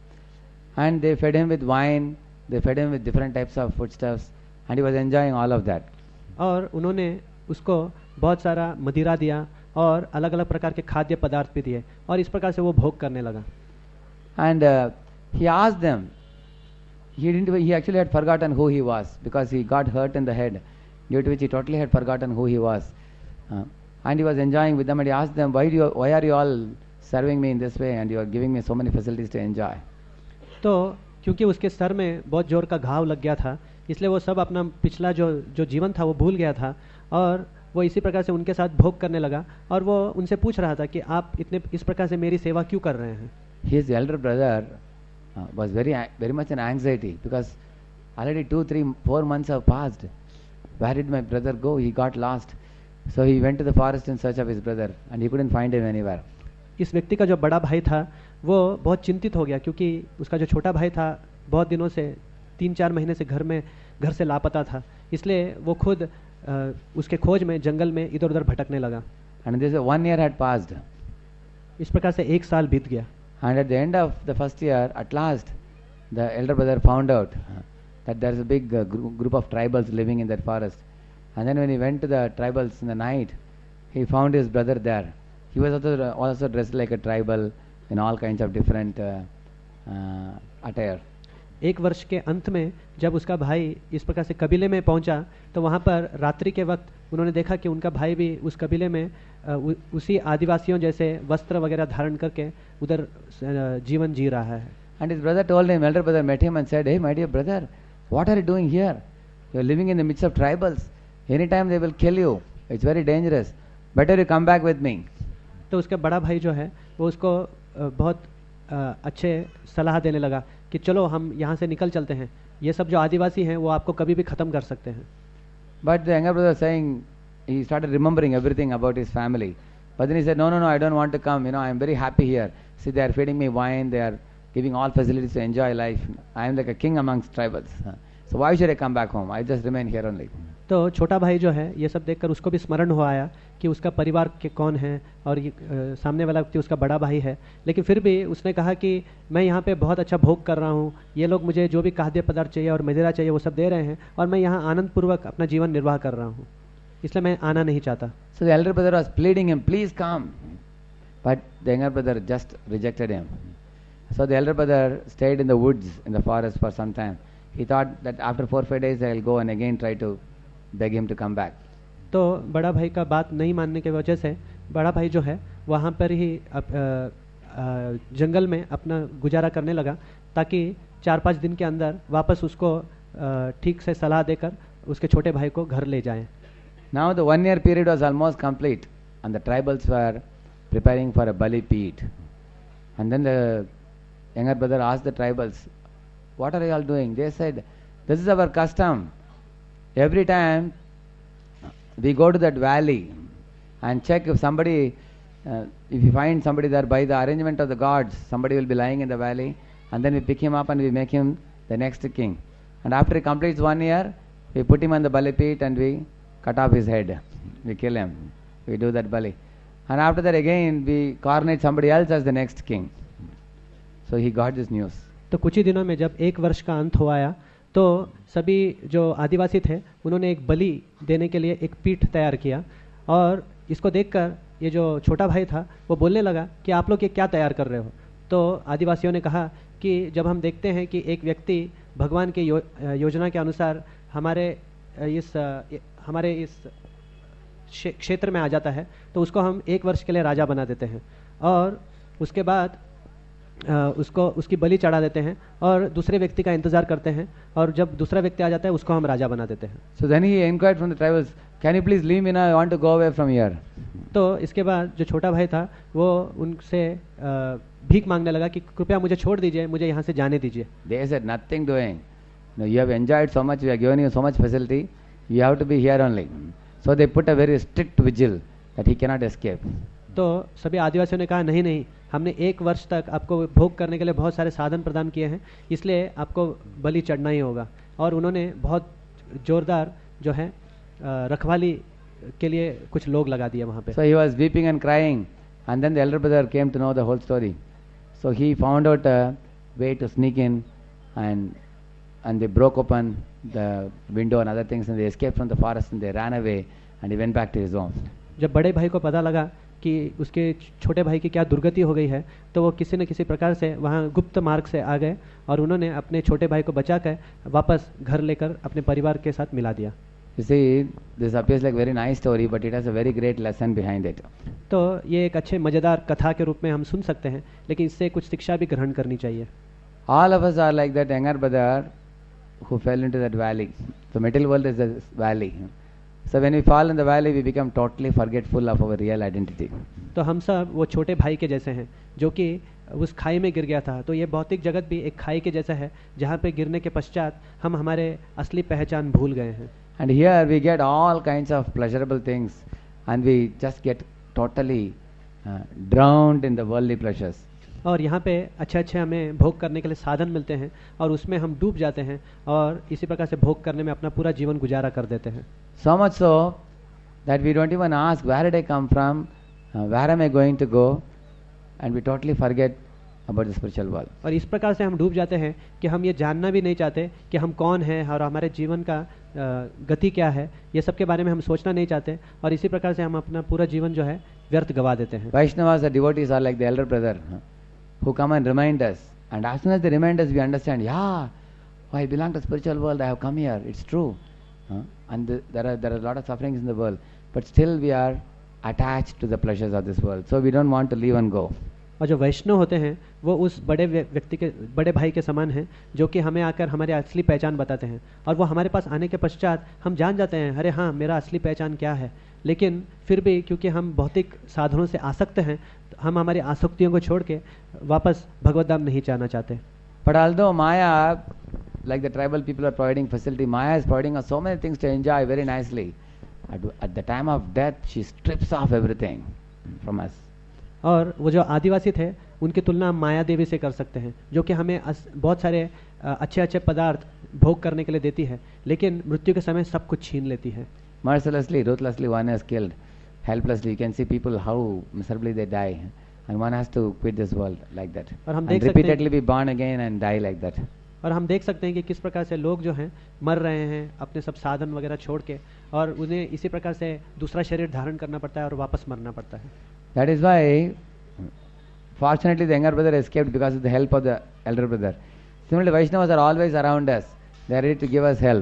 And they fed him with wine, they fed him with different types of foodstuffs, and he was enjoying all of that. और उन्होंने उसको बहुत सारा मदिरा दिया और अलग अलग प्रकार के खाद्य पदार्थ भी दिए और इस प्रकार से वो भोग करने लगा. And uh, he asked them, he didn't he actually had forgotten who he was because he got hurt in the head, due to which he totally had forgotten who he was. Uh, and he was enjoying with them, and he asked them, why do you, why are you all serving me in this way and you are giving me so many facilities to enjoy? तो क्योंकि उसके sir में बहुत जोर का घाव लग गया था, इसलिए वो सब अपना पिछला जो जो जीवन था वो भूल गया था और वो इसी प्रकार से उनके साथ भोग करने लगा और वो उनसे पूछ रहा था कि आप इतने इस प्रकार से मेरी सेवा क्यों कर रहे हैं. His elder brother uh, was very very much in anxiety because already two, three, four months have passed. Where did my brother go? He got lost. So he went to the forest in search of his brother, and he couldn't find him anywhere. इस व्यक्ति का जो बड़ा भाई था वो बहुत चिंतित हो गया क्योंकि उसका जो छोटा भाई था बहुत दिनों से तीन चार महीने से घर में घर से लापता था, इसलिए वो खुद आ, उसके खोज में जंगल में इधर उधर भटकने लगा. And this one year had passed. इस प्रकार से एक साल बीत गया. And at the end of the first year, at last, the elder brother found out uh, that there is a big uh, gr- group of tribals living in that forest. And then when he went to the tribals in the night, he found his brother there. He was also, also dressed like a tribal in all kinds of different uh, uh, attire. एक वर्ष के अंत में जब उसका भाई इस प्रकार से कबीले में पहुंचा तो वहां पर रात्रि के वक्त उन्होंने देखा कि उनका भाई भी उस कबीले में उ, उसी आदिवासियों जैसे वस्त्र वगैरह धारण करके उधर जीवन जी रहा है. And his brother told him, elder brother met him and said, hey my dear brother, what are you doing here? You are living in the midst of tribals. Anytime they will kill you. It's very dangerous. Better you come back with me. तो उसका बड़ा भाई जो है वो उसको बहुत अच्छे सलाह देने लगा कि चलो हम यहाँ से निकल चलते हैं, ये सब जो आदिवासी हैं वो आपको कभी भी खत्म कर सकते हैं. But the younger brother saying, he started remembering everything about his family. But then he said, no, no, no, I don't want to come. You know, I am very happy here. See, they are feeding me wine. They are giving all facilities to enjoy life. I am like a king amongst tribals. So why should I come back home? I just remain here only. तो छोटा भाई जो है ये सब देखकर उसको भी स्मरण हो आया कि उसका परिवार के कौन है और ये आ, सामने वाला व्यक्ति उसका बड़ा भाई है, लेकिन फिर भी उसने कहा कि मैं यहाँ पे बहुत अच्छा भोग कर रहा हूँ, ये लोग मुझे जो भी खाद्य पदार्थ चाहिए और मदिरा चाहिए वो सब दे रहे हैं और मैं यहाँ आनंद पूर्वक अपना जीवन निर्वाह कर रहा हूँ, इसलिए मैं आना नहीं चाहता. So the elder brother was pleading him, please come. But the younger brother just rejected him. So the elder brother stayed in the woods, in the forest for some time. He thought that after four, five days I will go and again try to beg him to come back. तो बड़ा भाई का बात नहीं मानने की वजह से बड़ा भाई जो है वहाँ पर ही अप, आ, आ, जंगल में अपना गुजारा करने लगा ताकि चार पाँच दिन के अंदर वापस उसको ठीक से सलाह देकर उसके छोटे भाई को घर ले जाएं. Now the one year period was almost complete and the tribals were preparing for a bali peat. And then the younger brother asked the tribals, what are you all doing? They said, this is our custom. Every time we go to that valley and check if somebody, uh, if you find somebody there by the arrangement of the gods, somebody will be lying in the valley, and then we pick him up and we make him the next king. And after he completes one year, we put him on the bali pit and we cut off his head. We kill him. We do that bali. And after that again we coronate somebody else as the next king. So he got this news. तो कुछ ही दिनों में जब एक वर्ष का अंत हो आया तो सभी जो आदिवासी थे उन्होंने एक बलि देने के लिए एक पीठ तैयार किया, और इसको देखकर ये जो छोटा भाई था वो बोलने लगा कि आप लोग ये क्या तैयार कर रहे हो। तो आदिवासियों ने कहा कि जब हम देखते हैं कि एक व्यक्ति भगवान की यो, योजना के अनुसार हमारे इस हमारे इस क्षेत्र में आ जाता है तो उसको हम एक वर्ष के लिए राजा बना देते हैं, और उसके बाद उसको उसकी बलि चढ़ा देते हैं और दूसरे व्यक्ति का इंतजार करते हैं, और जब दूसरा व्यक्ति आ जाता है उसको हम राजा बना देते हैं। So then he inquired from the tribals, can you please leave me now, I want to go away from here. तो इसके बाद जो छोटा भाई था वो उनसे भीख मांगने लगा कि कृपया मुझे छोड़ दीजिए, मुझे यहाँ से जाने दीजिए। They said nothing doing. No, you have enjoyed so much, we have given you so much facility, you have to be here only. So they put a very strict vigil that he cannot escape. तो सभी आदिवासियों ने कहा नहीं नहीं, हमने एक वर्ष तक आपको भोग करने के लिए बहुत सारे साधन प्रदान किए हैं, इसलिए आपको बलि चढ़ना ही होगा। और उन्होंने बहुत जोरदार जो है रखवाली के लिए कुछ लोग लगा दिए वहाँ पे। So he was weeping and crying, and then the elder brother came to know the whole story. So he found out a way to sneak in, and and they broke open the window and other things, and they escaped from the forest and they ran away, and he went back to his home. जब बड़े भाई को पता लगा कि उसके छोटे भाई की क्या दुर्गति हो गई है तो वो किसी न किसी प्रकार से वहाँ गुप्त मार्ग से आ गए और उन्होंने अपने छोटे भाई को बचाकर वापस घर लेकर अपने परिवार के साथ मिला दिया। You see, this appears like very nice story, but it has a very great lesson behind it. तो ये एक अच्छे मजेदार कथा के रूप में हम सुन सकते हैं, लेकिन इससे कुछ शिक्षा भी ग्रहण करनी चाहिए। All of us are like that younger brother who fell into that valley. The material world is the valley. So when we fall in the valley, we become totally forgetful of our real identity. तो हम सब वो छोटे भाई के जैसे हैं जो कि उस खाई में गिर गया था। तो ये भौतिक जगत भी एक खाई के जैसा है जहाँ पे गिरने के पश्चात हम हमारे असली पहचान भूल गए हैं। And here we get all kinds of pleasurable things, and we just get totally uh, drowned in the worldly pleasures. और यहाँ पे अच्छे अच्छे हमें भोग करने के लिए साधन मिलते हैं और उसमें हम डूब जाते हैं और इसी प्रकार से भोग करने में अपना पूरा जीवन गुजारा कर देते हैं। So much so that we don't even ask where did I come from, uh, where am I going to go, and we totally forget about the spiritual world. और इस प्रकार से हम डूब जाते हैं कि हम ये जानना भी नहीं चाहते कि हम कौन हैं और हमारे जीवन का गति क्या है, ये सब के बारे में हम सोचना नहीं चाहते और इसी प्रकार से हम अपना पूरा जीवन जो है व्यर्थ गवा देते हैं। Vaishnavas, the devotees are like the elder brother huh, who come and remind us, and as soon as they remind us, we understand, yeah, oh, I belong to spiritual world, I have come here, it's true. Huh? And the, there are there are a lot of sufferings in the world, but still we are attached to the pleasures of this world, so we don't want to leave and go. और जो वैष्णव होते हैं वो उस बड़े व्यक्ति के बड़े भाई के समान हैं जो कि हमें आकर हमारी असली पहचान बताते हैं, और वो हमारे पास आने के पश्चात हम जान जाते हैं अरे हाँ मेरा असली पहचान क्या है, लेकिन फिर भी क्योंकि हम भौतिक साधनों से आसक्त हैं हम हमारी आसक्तियों को छोड़ के वापस भगवत धाम नहीं जाना चाहते। But although Maya, like the tribal people are providing facility, Maya is providing us so many things to enjoy very nicely. At, at the time of death, she strips off everything from us. और वो जो आदिवासी थे उनकी तुलना हम माया देवी से कर सकते हैं जो कि हमें अस, बहुत सारे अच्छे अच्छे पदार्थ भोग करने के लिए देती है, लेकिन मृत्यु के समय सब कुछ छीन लेती है। Mercilessly, ruthlessly, one is killed. Helplessly, you can see people how miserably they die, and one has to quit this world like that. और हम and देख repeatedly be born again and die like that. और हम देख सकते हैं कि किस प्रकार से लोग जो हैं मर रहे हैं अपने सब साधन वगैरह छोड़ के, और उन्हें इसी प्रकार से दूसरा शरीर धारण करना पड़ता है और वापस मरना पड़ता है। That is why, fortunately, the younger brother escaped because of the help of the elder brother. Similarly, Vaishnavas are always around us. They are ready to give us help.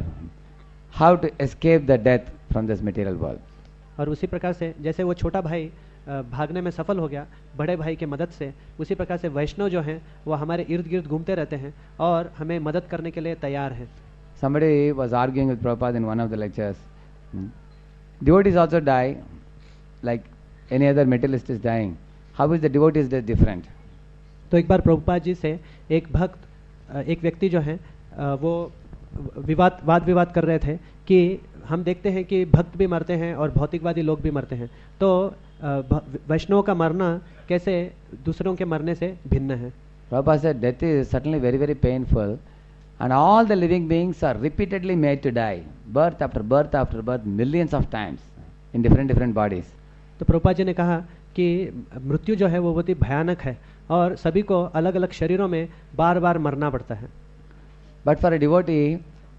How to escape the death from this material world. और उसी प्रकार से जैसे वो छोटा भाई भागने में सफल हो गया बड़े भाई के मदद से, उसी प्रकार से वैष्णव जो हैं वो हमारे इर्द गिर्द घूमते रहते हैं और हमें मदद करने के लिए तैयार हैं। Somebody was arguing with Prabhupada in one of the lectures. Hmm. Devotees also die, like any other materialist is dying. How is the devotees death different? तो एक बार प्रभुपाद जी से एक भक्त एक व्यक्ति जो है वो विवाद वाद विवाद कर रहे थे कि हम देखते हैं कि भक्त भी मरते हैं और भौतिकवादी लोग भी मरते हैं, तो वैष्णव का मरना कैसे दूसरों के मरने से भिन्न है। Prabhupada said death is certainly very very painful, and all the living beings are repeatedly made to die, birth after birth after birth, millions of times in different different bodies. तो प्रभुपाद जी ने कहा कि मृत्यु जो है वो बहुत ही भयानक है और सभी को अलग अलग शरीरों में बार बार मरना पड़ता है। But for a devotee,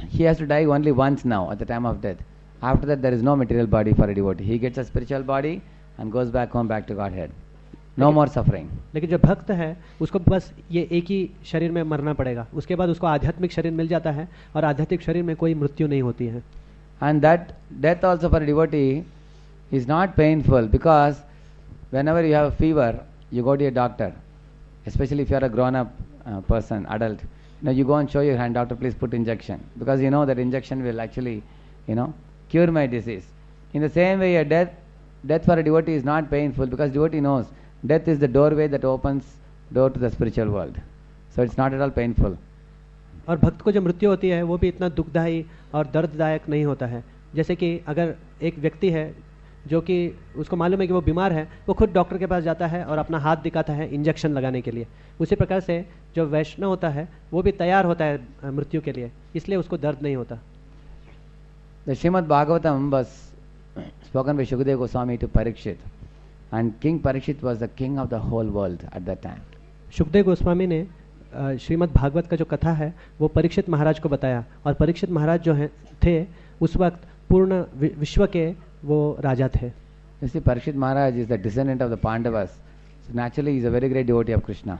he has to die only once now at the time of death. After that, there is no material body for a devotee. He gets a spiritual body and goes back home, back to Godhead. No more suffering. लेकिन जो भक्त है उसको बस ये एक ही शरीर में मरना पड़ेगा, उसके बाद उसको आध्यात्मिक शरीर मिल जाता है और आध्यात्मिक शरीर में कोई मृत्यु नहीं होती है. And that death also for a devotee is not painful, because whenever you have a fever, you go to a doctor, especially if you are a grown-up uh, person, adult. You know, you go and show your hand, doctor, please put injection, because you know that injection will actually, you know, cure my disease. In the same way, a death, death for a devotee is not painful, because devotee knows death is the doorway that opens door to the spiritual world. So it's not at all painful. और भक्त को जो मृत्यु होती है वो भी इतना दुखदायी और दर्ददायक नहीं होता है. जैसे कि अगर एक व्यक्ति है जो कि उसको मालूम है कि वो बीमार है, वो खुद डॉक्टर के पास जाता है और अपना हाथ दिखाता है इंजेक्शन लगाने के लिए. उसी प्रकार से जो वैष्णव होता है वो भी तैयार होता है मृत्यु के लिए, इसलिए उसको दर्द नहीं होता. The Srimad Bhagavatam was spoken by Shukadeva Goswami to Parikshit, and King Parikshit was the king of the whole world at that time. Sukhdev Goswami ने श्रीमद् भागवत का जो कथा है वो परीक्षित महाराज को बताया, और परीक्षित महाराज जो है थे उस वक्त पूर्ण विश्व के वो राजा थे. You see, Parikshit Maharaj is the descendant of the Pandavas, so naturally he is a very great devotee of Krishna.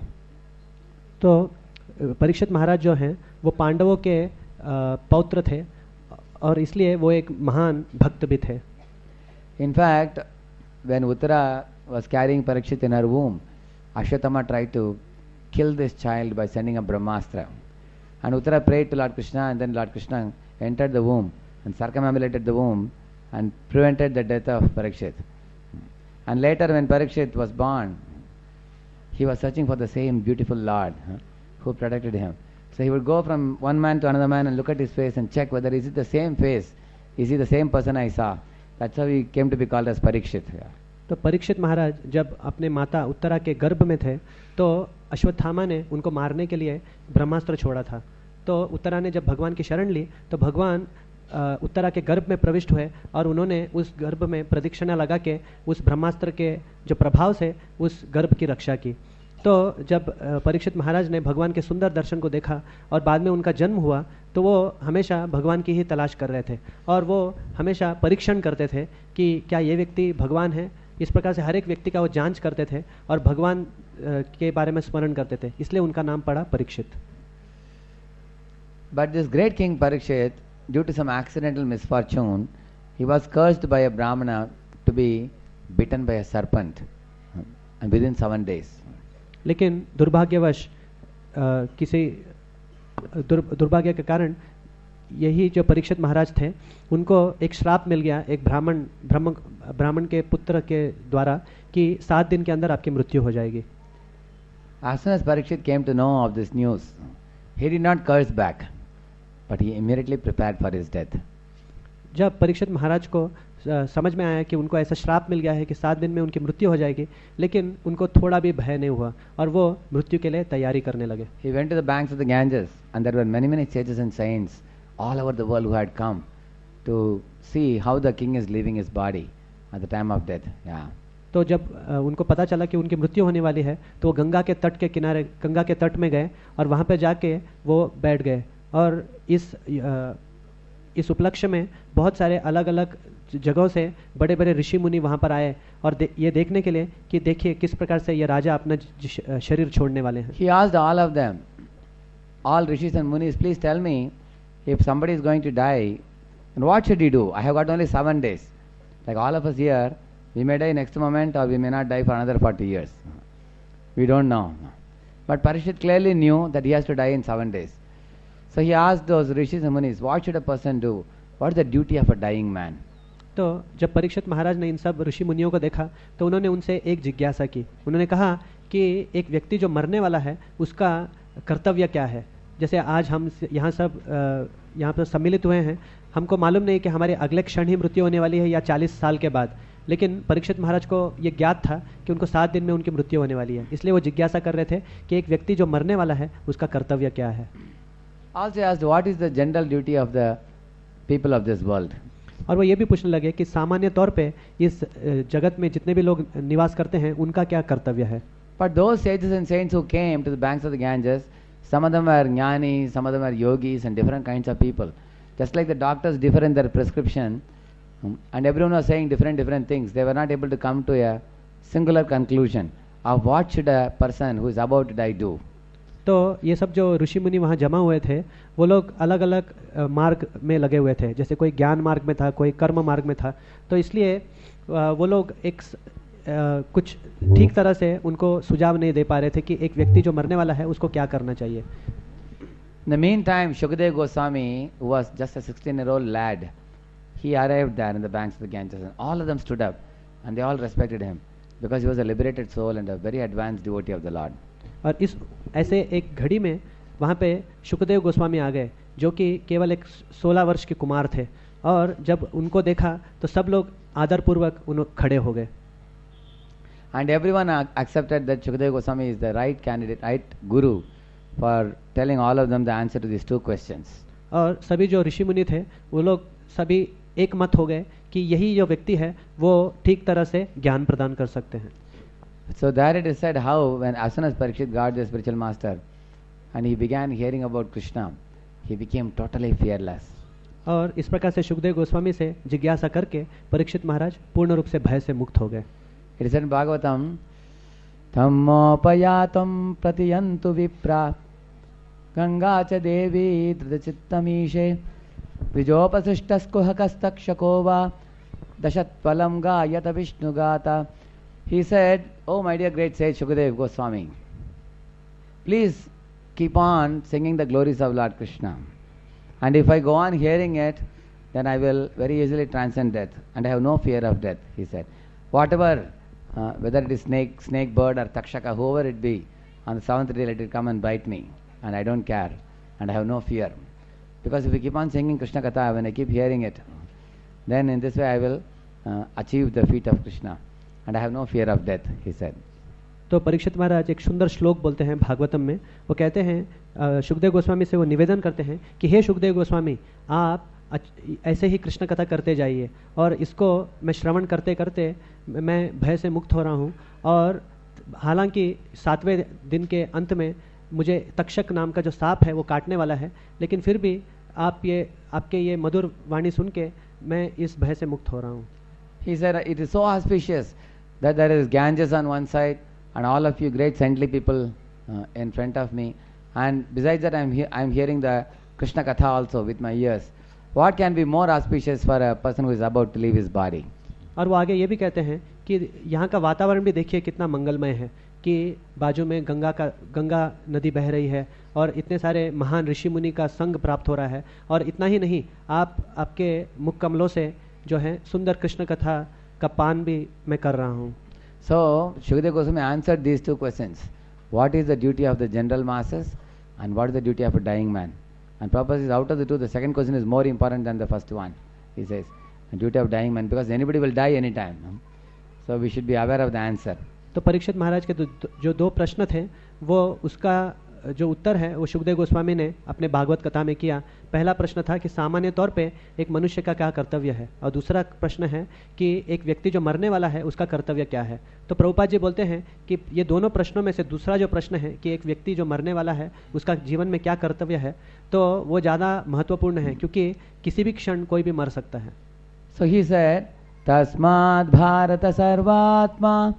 तो परीक्षित महाराज जो हैं वो पांडवों के पौत्र थे और इसलिए वो एक महान भक्त भी थे. In fact, when Uttara was carrying Parikshit in her womb, Ashwatthama tried to kill this child by sending a Brahmastra. And Uttara prayed to Lord Krishna, and then Lord Krishna entered the womb and circumambulated the womb and prevented the death of Parikshit. And later when Parikshit was born, he was searching for the same beautiful Lord huh, who protected him. So he would go from one man to another man and look at his face and check whether is it the same face, is he the same person I saw. That's how he came to be called as Parikshit. Yeah. तो परीक्षित महाराज जब अपने माता उत्तरा के गर्भ में थे तो अश्वत्थामा ने उनको मारने के लिए ब्रह्मास्त्र छोड़ा था. तो उत्तरा ने जब भगवान की शरण ली तो भगवान उत्तरा के गर्भ में प्रविष्ट हुए और उन्होंने उस गर्भ में प्रदक्षिणा लगा के उस ब्रह्मास्त्र के जो प्रभाव से उस गर्भ की रक्षा की. तो जब परीक्षित महाराज ने भगवान के सुंदर दर्शन को देखा और बाद में उनका जन्म हुआ तो वो हमेशा भगवान की ही तलाश कर रहे थे और वो हमेशा परीक्षण करते थे कि क्या ये व्यक्ति भगवान है. इस प्रकार से हर एक व्यक्ति का वो जांच करते थे और भगवान के बारे में स्मरण करते थे, इसलिए उनका नाम पड़ा Parikshit. But this great king Parikshit, due to some accidental misfortune, he was cursed by a Brahmana to be bitten by a serpent and within seven days. लेकिन दुर्भाग्यवश किसी दुर, दुर्भाग्य के कारण यही जो परीक्षित महाराज थे उनको एक श्राप मिल गया एक ब्राह्मण ब्राह्मण ब्राह्मण के पुत्र के द्वारा कि सात दिन के अंदर आपकी मृत्यु हो जाएगी. As soon as Parikshit came to know of this news, he did not curse back, but he immediately prepared for his death. जब परीक्षित महाराज को समझ में आया कि उनको ऐसा श्राप मिल गया है कि सात दिन में उनकी मृत्यु हो जाएगी, लेकिन उनको थोड़ा भी भय नहीं हुआ और वो मृत्यु के लिए तैयारी करने लगे. He went to the banks of the Ganges, and there were many many sages and saints all over the world who had come to see how the king is leaving his body at the time of death. Yeah. तो जब उनको पता चला कि उनकी मृत्यु होने वाली है तो वो गंगा के तट के किनारे गंगा के तट में गए और वहाँ पे जाके वो बैठ गए और इस इस उपलक्ष्य में बहुत सारे अलग अलग जगहों से बड़े बड़े ऋषि मुनि वहाँ पर आए और दे, ये देखने के लिए कि देखिए किस प्रकार से ये राजा अपना शरीर छोड़ने वाले हैं. He asked all of them, all rishis and munis, please tell me, if somebody is going to die, then what should he do? I have got only seven days. Like all of us here, we may die next moment or we may not die for another forty years. We don't know. But Parikshit clearly knew that he has to die in seven days. So he asked those rishis and munis, what should a person do? What is the duty of a dying man? तो जब परीक्षित महाराज ने इन सब ऋषि मुनियों को देखा तो उन्होंने उनसे एक जिज्ञासा की. उन्होंने कहा कि एक व्यक्ति जो मरने वाला है उसका कर्तव्य क्या है. जैसे आज हम यहाँ सब यहाँ पर सम्मिलित हुए हैं, हमको मालूम नहीं कि हमारे अगले क्षण ही मृत्यु होने वाली है या चालीस साल के बाद, लेकिन परीक्षित महाराज को ये ज्ञात था कि उनको सात दिन में उनकी मृत्यु होने वाली है, इसलिए वो जिज्ञासा कर रहे थे कि एक व्यक्ति जो मरने वाला है उसका कर्तव्य क्या है. Also asked, what is the general duty of the people of this world? और वो ये भी पूछने लगे कि सामान्य तौर पे इस जगत में जितने भी लोग निवास करते हैं उनका क्या कर्तव्य है. But those sages and saints who came to the banks of the Ganges, some of them were jnani, some of them were yogis and different kinds of people. Just like the doctors differ in their prescription, um, and everyone was saying different different things, they were not able to come to a singular conclusion of what should a person who is about to die do. तो ये सब जो ऋषि मुनि वहाँ जमा हुए थे वो लोग अलग अलग मार्ग में लगे हुए थे, जैसे कोई ज्ञान मार्ग में था, कोई कर्म मार्ग में था, तो इसलिए अ, वो लोग एक स- अ, कुछ ठीक तरह से उनको सुझाव नहीं दे पा रहे थे कि एक व्यक्ति जो मरने वाला है उसको क्या करना चाहिए. In the meantime, Shukadeva Goswami, who was just a sixteen-year-old lad, he arrived there in the banks of the Ganges, and all of them stood up, and they all respected him because he was a liberated soul and a very advanced devotee of the Lord. और इस ऐसे एक घड़ी में वहाँ पे शुकदेव गोस्वामी आ गए जो कि केवल एक सोलह वर्ष के कुमार थे, और जब उनको देखा तो सब लोग आदरपूर्वक उन खड़े हो गए. And everyone ac- accepted that Shukadeva Goswami is the right candidate, right guru for telling all of them the answer to these two questions. और सभी जो ऋषि मुनि थे वो लोग सभी एक मत हो गए कि यही जो व्यक्ति है वो ठीक तरह से ज्ञान प्रदान कर सकते हैं. So there it is said how when as soon as Parikshit got the spiritual master and he began hearing about Krishna, he became totally fearless. और इस प्रकार से शुकदेव गोस्वामी से जिज्ञासा करके परीक्षित महाराज पूर्ण रूप से भय से मुक्त हो गए. It is said in Bhagavatam, Thammopayatam pratiyantu vipra Ganga cha devi dridachittamīṣe Vijopasishtas kuhakastakshakova Dashatpalam gāyata Vishnugāta. He said, "Oh my dear great sage Shukadeva Goswami, please keep on singing the glories of Lord Krishna. And if I go on hearing it, then I will very easily transcend death. And I have no fear of death," he said. Whatever, uh, whether it is snake, snake bird or takshaka, whoever it be, on the seventh day let it come and bite me. And I don't care. And I have no fear. Because if we keep on singing Krishna Katha, when I keep hearing it, then in this way I will uh, achieve the feet of Krishna. And I have no fear of death, he said. तो परीक्षित महाराज एक सुंदर श्लोक बोलते हैं भागवतम में. वो कहते हैं, शुकदेव गोस्वामी से वो निवेदन करते हैं कि हे शुकदेव गोस्वामी, आप ऐसे ही कृष्ण कथा करते जाइए, और इसको मैं श्रवण करते करते मैं भय से मुक्त हो रहा हूँ. और हालांकि सातवें दिन के अंत में मुझे तक्षक नाम का जो सांप है वो काटने वाला है, लेकिन फिर भी आप ये आपके ये मधुर वाणी सुन के मैं इस भय से मुक्त हो रहा हूँ. He said, it is so auspicious that there is Ganges on one side and all of you great saintly people uh, in front of me, and besides that I am he- I am hearing the Krishna Katha also with my ears. What can be more auspicious for a person who is about to leave his body? और वो आगे ये भी कहते हैं कि यहाँ का वातावरण भी देखिए कितना मंगलमय है, कि बाजू में गंगा का गंगा नदी बह रही है और इतने सारे महान ऋषि मुनि का संग प्राप्त हो रहा है, और इतना ही नहीं, आप आपके मुख कमलों से जो है सुंदर कृष्ण कथा का पान भी मैं कर रहा हूँ. So, Shukadeva Goswami answered these two questions. What is the duty of the general masses and what is the duty of a dying man? And Prabhupada says, out of the two, the second question is more important than the first one. He says, the duty of dying man, because anybody will die anytime. no? So, we should be aware of the answer. तो परीक्षित महाराज के दो, जो दो प्रश्न थे वो उसका जो उत्तर है वो शुकदेव गोस्वामी ने अपने भागवत कथा में किया. पहला प्रश्न था कि सामान्य तौर पे एक मनुष्य का क्या कर्तव्य है, और दूसरा प्रश्न है कि एक व्यक्ति जो मरने वाला है उसका कर्तव्य क्या है. तो प्रभुपाद जी बोलते हैं कि ये दोनों प्रश्नों में से दूसरा जो प्रश्न है कि एक व्यक्ति जो मरने वाला है उसका जीवन में क्या कर्तव्य है, तो वो ज़्यादा महत्वपूर्ण है, क्योंकि किसी भी क्षण कोई भी मर सकता है. So he said, Tasmad Bharata Sarvatma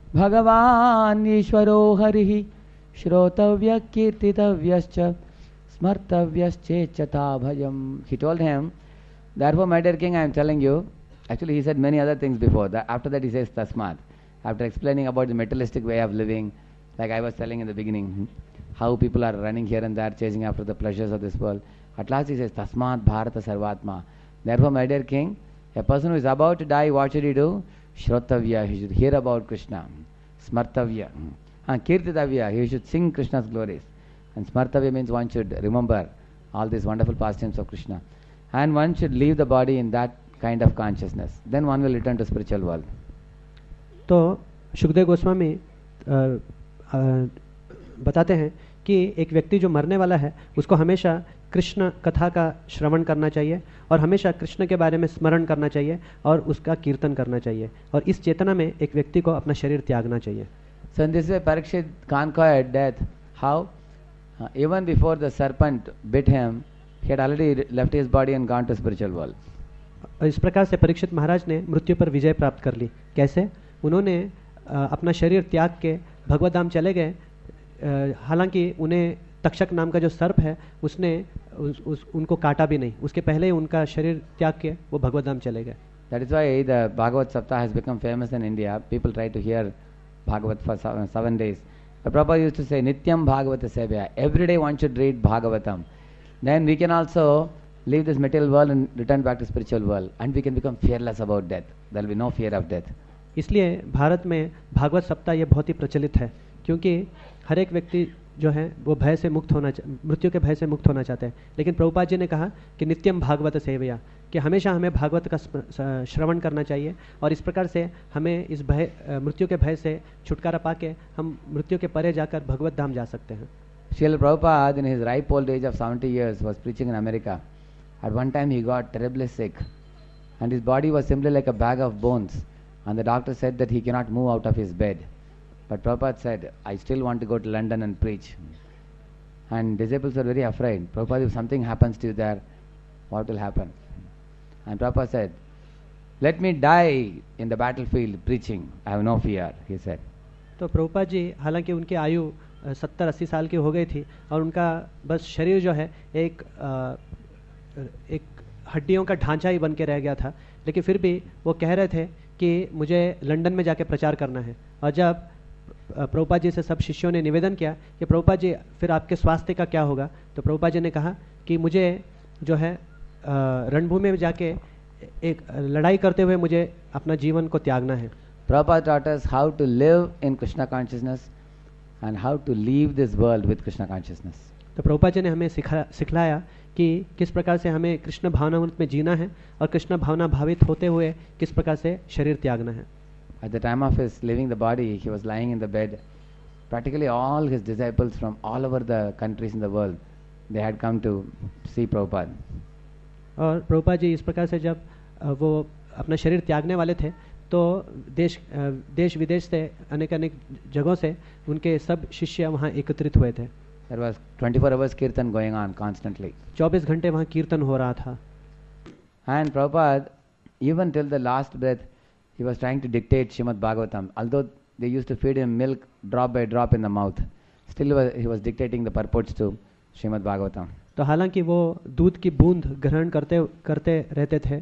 Bhagavan Ishvaro Harihi Shrotavya Kirtitavyascha Smartavyascha Bhajam. He told him, therefore my dear king, I am telling you, actually he said many other things before. That after that he says Tasmad. After explaining about the materialistic way of living, like I was telling in the beginning, how people are running here and there chasing after the pleasures of this world. At last he says, Tasmad Bharata Sarvatma. Therefore my dear king, a person who is about to die, what should he do? Shrotavya, he should hear about Krishna. Smartavya. And Kirtitavya, he should sing Krishna's glories. And Smartavya means one should remember all these wonderful pastimes of Krishna. And one should leave the body in that kind of consciousness. Then one will return to spiritual world. तो शुकदेव गोस्वामी अ, अ, बताते हैं कि एक व्यक्ति जो मरने वाला है उसको हमेशा कृष्ण कथा का श्रवण करना चाहिए, और हमेशा कृष्ण के बारे में स्मरण करना चाहिए और उसका कीर्तन करना चाहिए, और इस चेतना में एक व्यक्ति को अपना शरीर त्यागना चाहिए. So in this way Parikshit conquered death. How? Uh, even before the serpent bit him, He had already left his body and gone to spiritual world. और इस प्रकार से परीक्षित महाराज ने मृत्यु पर विजय प्राप्त कर ली। कैसे? उन्होंने अ, अपना शरीर त्याग के भगवत धाम चले गए। अ, हालांकि उन्हें तक्षक नाम का जो सर्प है उसने उस, उस, उनको काटा भी नहीं, उसके पहले ही उनका शरीर त्याग के वो भगवत धाम चले गए। That is why the Bhagavad Saptah has become famous in India. People try to hear Bhagavad for seven, seven days. But Prabhupada used to say, Nityam Bhagavata Sevaya. Every day one should read Bhagavatam. Then we can also leave this material world and return back to spiritual world. And we can become fearless about death. There will be no fear of death. इसलिए भारत में भागवत सप्ताह ये बहुत ही प्रचलित है, क्योंकि हर एक व्यक्ति जो है वो भय से मुक्त होना, मृत्यु के भय से मुक्त होना चाहते हैं। लेकिन प्रभुपाद जी ने कहा कि नित्यम भागवत सेवया, कि हमेशा हमें भागवत का श्रवण करना चाहिए और इस प्रकार से हमें इस भय मृत्यु के भय से छुटकारा पाके हम मृत्यु के परे जाकर भगवत धाम जा सकते हैं। Srila Prabhupada in his ripe old age of seventy years was preaching in America. At one time he got terribly sick and his body was simply like a bag of bones, and the doctor said that he cannot move out of his bed. But Prabhupada said, I still want to go to London and preach. And disciples were very afraid. Prabhupada, if something happens to you there, what will happen? And Prabhupada said, let me die in the battlefield preaching. I have no fear, he said. तो प्रभुपाद जी हालांकि उनकी आयु सत्तर अस्सी साल की हो गई थी और उनका बस शरीर जो है एक आ, एक हड्डियों का ढांचा ही बन के रह गया था, लेकिन फिर भी वो कह रहे थे कि मुझे लंदन में जाके प्रचार करना है। और जब प्रभुपाद जी से सब शिष्यों ने निवेदन किया कि प्रभुपाद जी फिर आपके स्वास्थ्य का क्या होगा, तो प्रभुपाद जी ने कहा कि मुझे जो है रणभूमि में जाके एक लड़ाई करते हुए मुझे अपना जीवन को त्यागना है। Prabhupada taught us how to live in Krishna consciousness and how to leave this world with Krishna consciousness. तो प्रभुपाद जी ने हमें सिखा सिखलाया कि किस प्रकार से हमें कृष्ण भावनामृत में जीना है और कृष्ण भावना भावित होते हुए किस प्रकार से शरीर त्यागना है। At the time of his leaving the body, he was lying in the bed. Practically all his disciples from all over the countries in the world, they had come to see Prabhupada. और प्रभुपाद जी इस प्रकार से जब वो अपना शरीर त्यागने वाले थे तो देश देश विदेश से अनेक अनेक जगहों से उनके सब शिष्य वहाँ एकत्रित हुए थे। There was twenty-four hours kirtan going on constantly. चौबीस घंटे वहाँ कीर्तन हो रहा था। And Prabhupada, even till the last breath, he was trying to dictate Srimad Bhagavatam. Although they used to feed him milk drop by drop in the mouth, still he was, he was dictating the purports to Srimad Bhagavatam. तो हालांकि वो दूध की बूंद ग्रहण करते करते रहते थे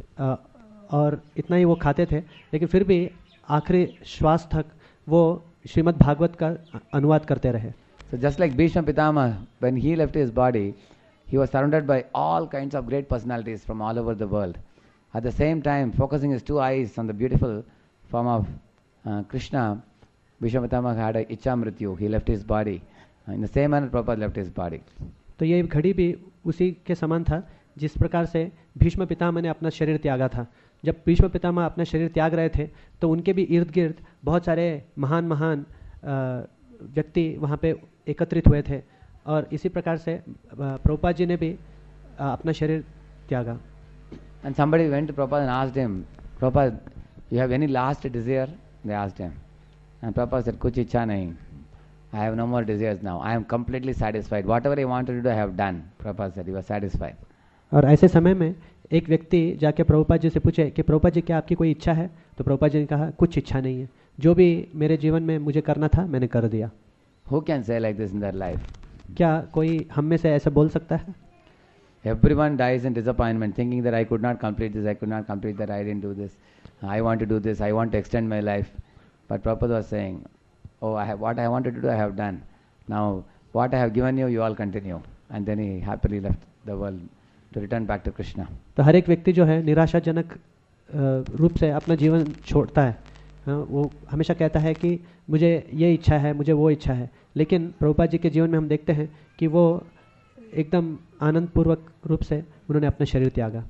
और इतना ही वो खाते थे, लेकिन फिर भी आखिरी श्वास तक वो श्रीमद् भागवत का अनुवाद करते रहे। So just like Bhishma Pitama, when he left his body, he was surrounded by all kinds of great personalities from all over the world. At the same time, focusing his two eyes on the beautiful form of uh, Krishna, Bhishma Pitama had a Icha Mrityu. He left his body. In the same manner, Prabhupada left his body. तो ये घड़ी भी उसी के समान था जिस प्रकार से भीष्म पितामह ने अपना शरीर त्यागा था। जब भीष्म पितामह अपना शरीर त्याग रहे थे तो उनके भी इर्द गिर्द बहुत सारे महान महान व्यक्ति वहाँ पे एकत्रित हुए थे और इसी प्रकार से प्रभुपाद जी ने भी अपना शरीर त्यागा। And somebody went to Prabhupada and asked him, Prabhupada, you have any last desire? They asked him. And Prabhupada said, Kuch ichha nahi. I have no more desires now. I am completely satisfied. Whatever I wanted to do, I have done. Prabhupada said, he was satisfied. और ऐसे समय में एक व्यक्ति जाके प्रभुपाद जी से पूछे कि प्रभुपाद जी क्या आपकी कोई इच्छा है, तो प्रभुपाद जी ने कहा कुछ इच्छा नहीं है, जो भी मेरे जीवन में मुझे करना था मैंने कर दिया। Who can say like this in their life? क्या कोई हम में से ऐसा बोल सकता है? Everyone dies in disappointment, thinking that I could not complete this, I could not complete that, I didn't do this, I want to do this, I want to extend my life. But Prabhupada was saying, oh, I have, what I wanted to do, I have done. Now, what I have given you, you all continue. And then he happily left the world to return back to Krishna. तो हर एक व्यक्ति जो है निराशाजनक रूप से अपना जीवन छोड़ता है। वो हमेशा कहता है कि मुझे ये इच्छा है, मुझे वो इच्छा है, लेकिन प्रभुपाद जी के जीवन में हम देखते हैं कि वो एकदम आनंद पूर्वक रूप से उन्होंने अपना शरीर त्यागा।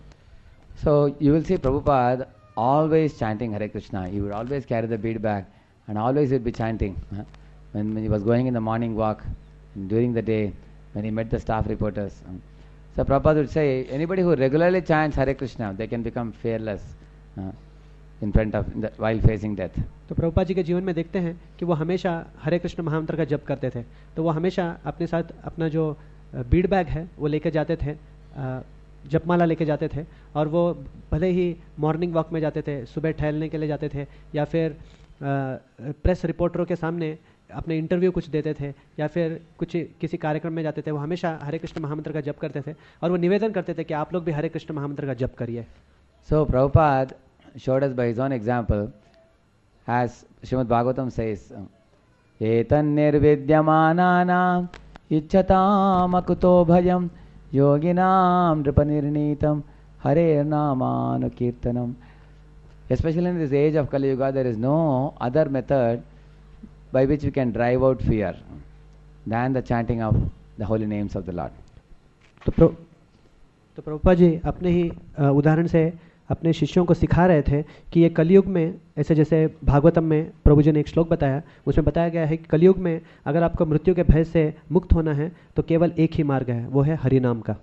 So you will see Prabhupada always chanting Hare Krishna. He would always carry the bead bag and always he would be chanting. When, when he was going in the morning walk, during the day, when he met the staff reporters. So Prabhupada would say, anybody who regularly chants Hare Krishna, they can become fearless uh, in front of, in the, while facing death. तो प्रभुपाद जी के जीवन में देखते हैं कि वो हमेशा हरे कृष्ण महामंत्र का जप करते थे, तो वो हमेशा अपने साथ अपना जो बीड बैग है वो लेके जाते थे, अ, जपमाला लेके जाते थे, और वो भले ही मॉर्निंग वॉक में जाते थे, सुबह टहलने के लिए जाते थे, या फिर प्रेस रिपोर्टरों के सामने अपने इंटरव्यू कुछ देते थे, या फिर कुछ किसी कार्यक्रम में जाते थे, वो हमेशा हरे कृष्ण महामंत्र का जप करते थे और वो निवेदन करते थे कि आप लोग भी हरे कृष्ण महामंत्र का जप करिए. So Prabhupada showed us by his own example, as Srimad Bhagavatam says, etan nirvidyamananam ichchatam akuto bhayam yoginam nripanirnitam hare namanu kirtanam. Especially in this age of Kali Yuga, there is no other method by which we can drive out fear than the chanting of the holy names of the Lord. तो प्रो तो प्रभुपाद जी अपने ही अ, उदाहरण से अपने शिष्यों को सिखा रहे थे कि ये कलयुग में, ऐसे जैसे भागवतम में प्रभु जी ने एक श्लोक बताया, उसमें बताया गया है कि कलयुग में अगर आपको मृत्यु के भय से मुक्त होना है तो केवल एक ही मार्ग है, वो है हरि नाम का.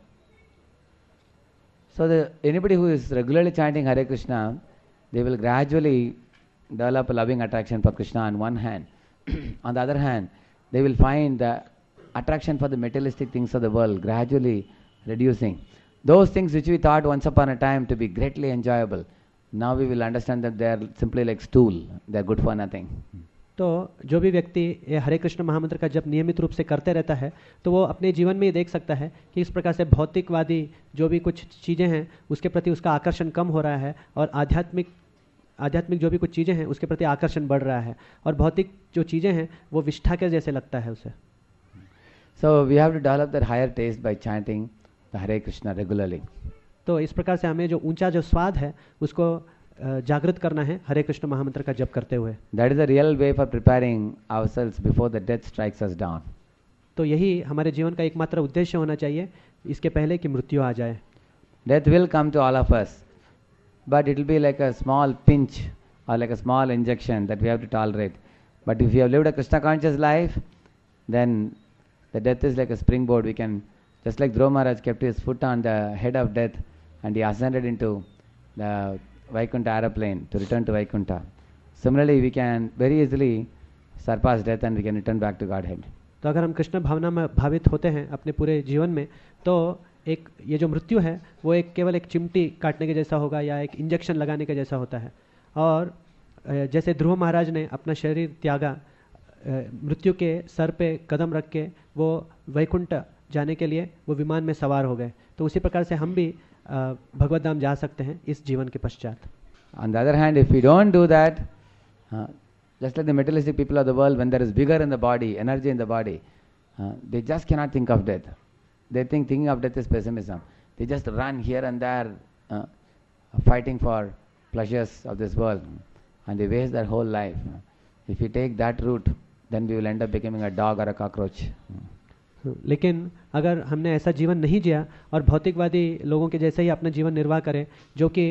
So the anybody who is regularly chanting Hare Krishna, they will gradually develop a loving attraction for Krishna on one hand. On the other hand, they will find the attraction for the materialistic things of the world gradually reducing. Those things which we thought once upon a time to be greatly enjoyable, now we will understand that they are simply like stool, they are good for nothing. तो जो भी व्यक्ति ये हरे कृष्ण महामंत्र का जब नियमित रूप से करते रहता है तो वो अपने जीवन में ही देख सकता है कि इस प्रकार से भौतिकवादी जो भी कुछ चीज़ें हैं उसके प्रति उसका आकर्षण कम हो रहा है, और आध्यात्मिक आध्यात्मिक जो भी कुछ चीज़ें हैं उसके प्रति आकर्षण बढ़ रहा है, और भौतिक जो चीज़ें हैं वो विष्ठा के जैसे लगता है उसे. So we have to develop that higher taste by chanting the Hare Krishna regularly. तो इस प्रकार से हमें जो ऊंचा जो स्वाद है उसको अ, जागृत करना है हरे कृष्ण महामंत्र का जप करते हुए. That is the real way for preparing ourselves before the death strikes us down. तो यही हमारे जीवन का एकमात्र उद्देश्य होना चाहिए, इसके पहले कि मृत्यु आ जाए. Death will come to all of us, but it will be like a small pinch or like a small injection that we have to tolerate. But if we have lived a Krishna conscious life, then the death is like a springboard. We can, just like Dhruva Maharaj kept his foot on the head of death and he ascended into the Vaikuntha aeroplane to return to Vaikuntha. Similarly, we can very easily surpass death and we can return back to Godhead. तो अगर हम कृष्ण भावना में भावित होते हैं अपने पूरे जीवन में, तो एक ये जो मृत्यु है वो एक केवल एक चिमटी काटने के जैसा होगा या एक इंजेक्शन लगाने के जैसा होता है. और अ, जैसे ध्रुव महाराज ने अपना शरीर त्यागा, अ, मृत्यु के सर पे कदम रख के वो वैकुंठ जाने के लिए वो विमान में सवार हो गए, तो उसी प्रकार से हम भी अ, भगवत धाम जा सकते हैं इस जीवन के पश्चात. On the other hand, if we don't do that, uh, just like the materialistic people of the world, when there is vigor in the body, energy in the body, uh, they just cannot think of death. They think thinking of death is pessimism. They just run here and there, uh, fighting for pleasures of this world, and they waste their whole life. If we take that route, then we will end up becoming a dog or a cockroach. लेकिन अगर हमने ऐसा जीवन नहीं जिया और भौतिकवादी लोगों के जैसे ही अपना जीवन निर्वाह करें, जो कि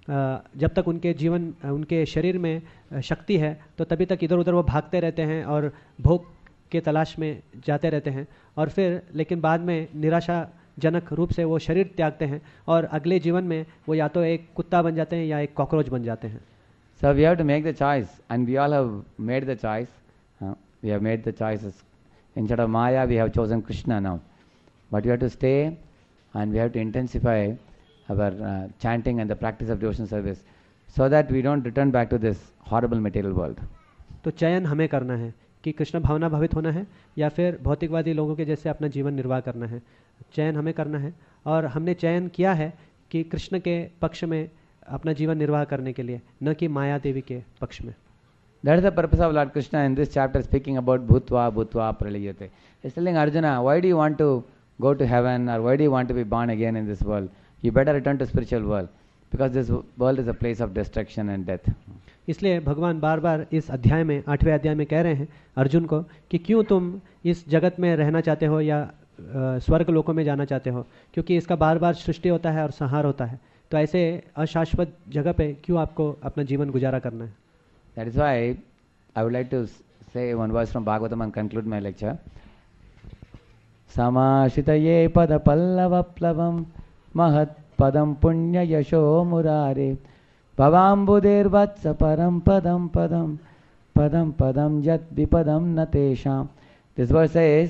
जब तक उनके जीवन उनके शरीर में शक्ति है तो तभी तक इधर उधर वो भागते रहते हैं और भोग के तलाश में जाते रहते हैं, और फिर लेकिन बाद में निराशाजनक रूप से वो शरीर त्यागते हैं और अगले जीवन में वो या तो एक कुत्ता बन जाते हैं या एक कॉकरोच बन जाते हैं. So we have to make the choice, and we all have made the choice. Uh, we have made the choices. Instead of Maya, we have chosen Krishna now. But we have to stay and we have to intensify our uh, chanting and the practice of devotional service so that we don't return back to this horrible material world. तो चयन हमें करना है कि कृष्ण भावना भावित होना है या फिर भौतिकवादी लोगों के जैसे अपना जीवन निर्वाह करना है. चयन हमें करना है और हमने चयन किया है कि कृष्ण के पक्ष में अपना जीवन निर्वाह करने के लिए, न कि माया देवी के पक्ष में. That is the purpose of Lord Krishna in this chapter, speaking about Bhutva, Bhutva, Pralayate. He's telling Arjuna, why do you want to go to heaven, or why do you want to be born again in this world? You better return to spiritual world, because this world is a place of destruction and death. इसलिए भगवान बार बार इस अध्याय में, आठवें अध्याय में कह रहे हैं अर्जुन को कि क्यों तुम इस जगत में रहना चाहते हो या स्वर्ग लोकों में जाना चाहते हो, क्योंकि इसका बार बार सृष्टि होता है और संहार होता है. तो ऐसे अशाश्वत जगह पे क्यों आपको अपना जीवन गुजारा करना है. That is why I would like to say one verse from Bhagavatam and conclude my lecture. Samashitaye pada pallavaplavam mahat padam punya yasho murare bhavambuder vatsa param padam padam padam padam yat vipadam natesham. This verse says,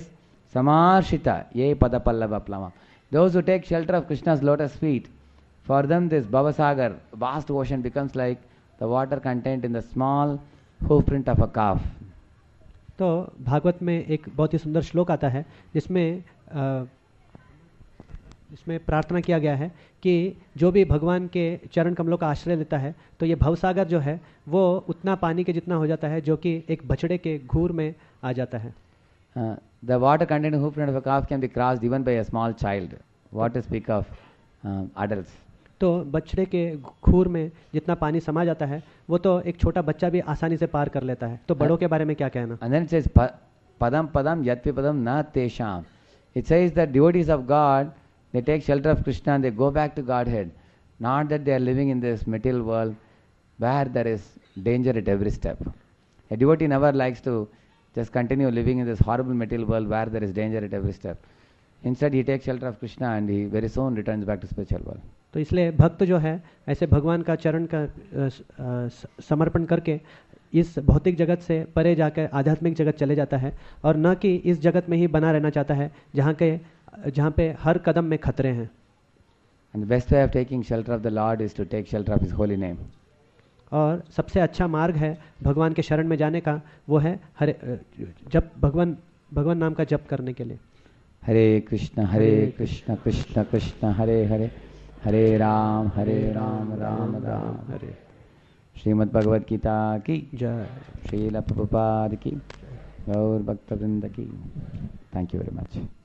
Samarshita ye padapallava plama. Those who take shelter of Krishna's lotus feet, for them this Bhavasagar, vast ocean, becomes like the water contained in the small hoof print of a calf. तो भागवत में एक बहुत ही सुंदर श्लोक आता है जिसमें अ, इसमें प्रार्थना किया गया है कि जो भी भगवान के चरण कमलों का आश्रय लेता है तो ये भवसागर जो है वो उतना पानी के जितना हो जाता है जो कि एक बछड़े के घूर में आ जाता है. Uh, the water contained in the hoof print of a calf can be crossed even by a small child. What to speak of uh, adults? तो बछड़े के खूर में जितना पानी समा जाता है वो तो एक छोटा बच्चा भी आसानी से पार कर लेता है. तो बड़ों के बारे में क्या कहना? And then it says pa- padam padam yatvi padam na tesham. It says that devotees of God, they take shelter of Krishna and they go back to Godhead. Not that they are living in this material world where there is danger at every step. A devotee never likes to just continue living in this horrible material world where there is danger at every step. Instead, he takes shelter of Krishna and he very soon returns back to spiritual world. तो इसलिए भक्त जो है ऐसे भगवान का चरण का अ, अ, समर्पण करके इस भौतिक जगत से परे जाकर आध्यात्मिक जगत चले जाता है और न कि इस जगत में ही बना रहना चाहता है जहाँ के जहाँ पे हर कदम में खतरे हैं. And the best way of taking shelter of the Lord is to take shelter of His holy name. और सबसे अच्छा मार्ग है भगवान के शरण में जाने का वो है हरे जब भगवान भगवान नाम का जप करने के लिए. हरे कृष्ण हरे कृष्ण कृष्ण कृष्ण हरे हरे हरे राम हरे राम राम राम हरे. श्रीमद् भगवद गीता की जय. श्रील प्रभुपाद की गौर भक्तवृंद की. Thank you very much.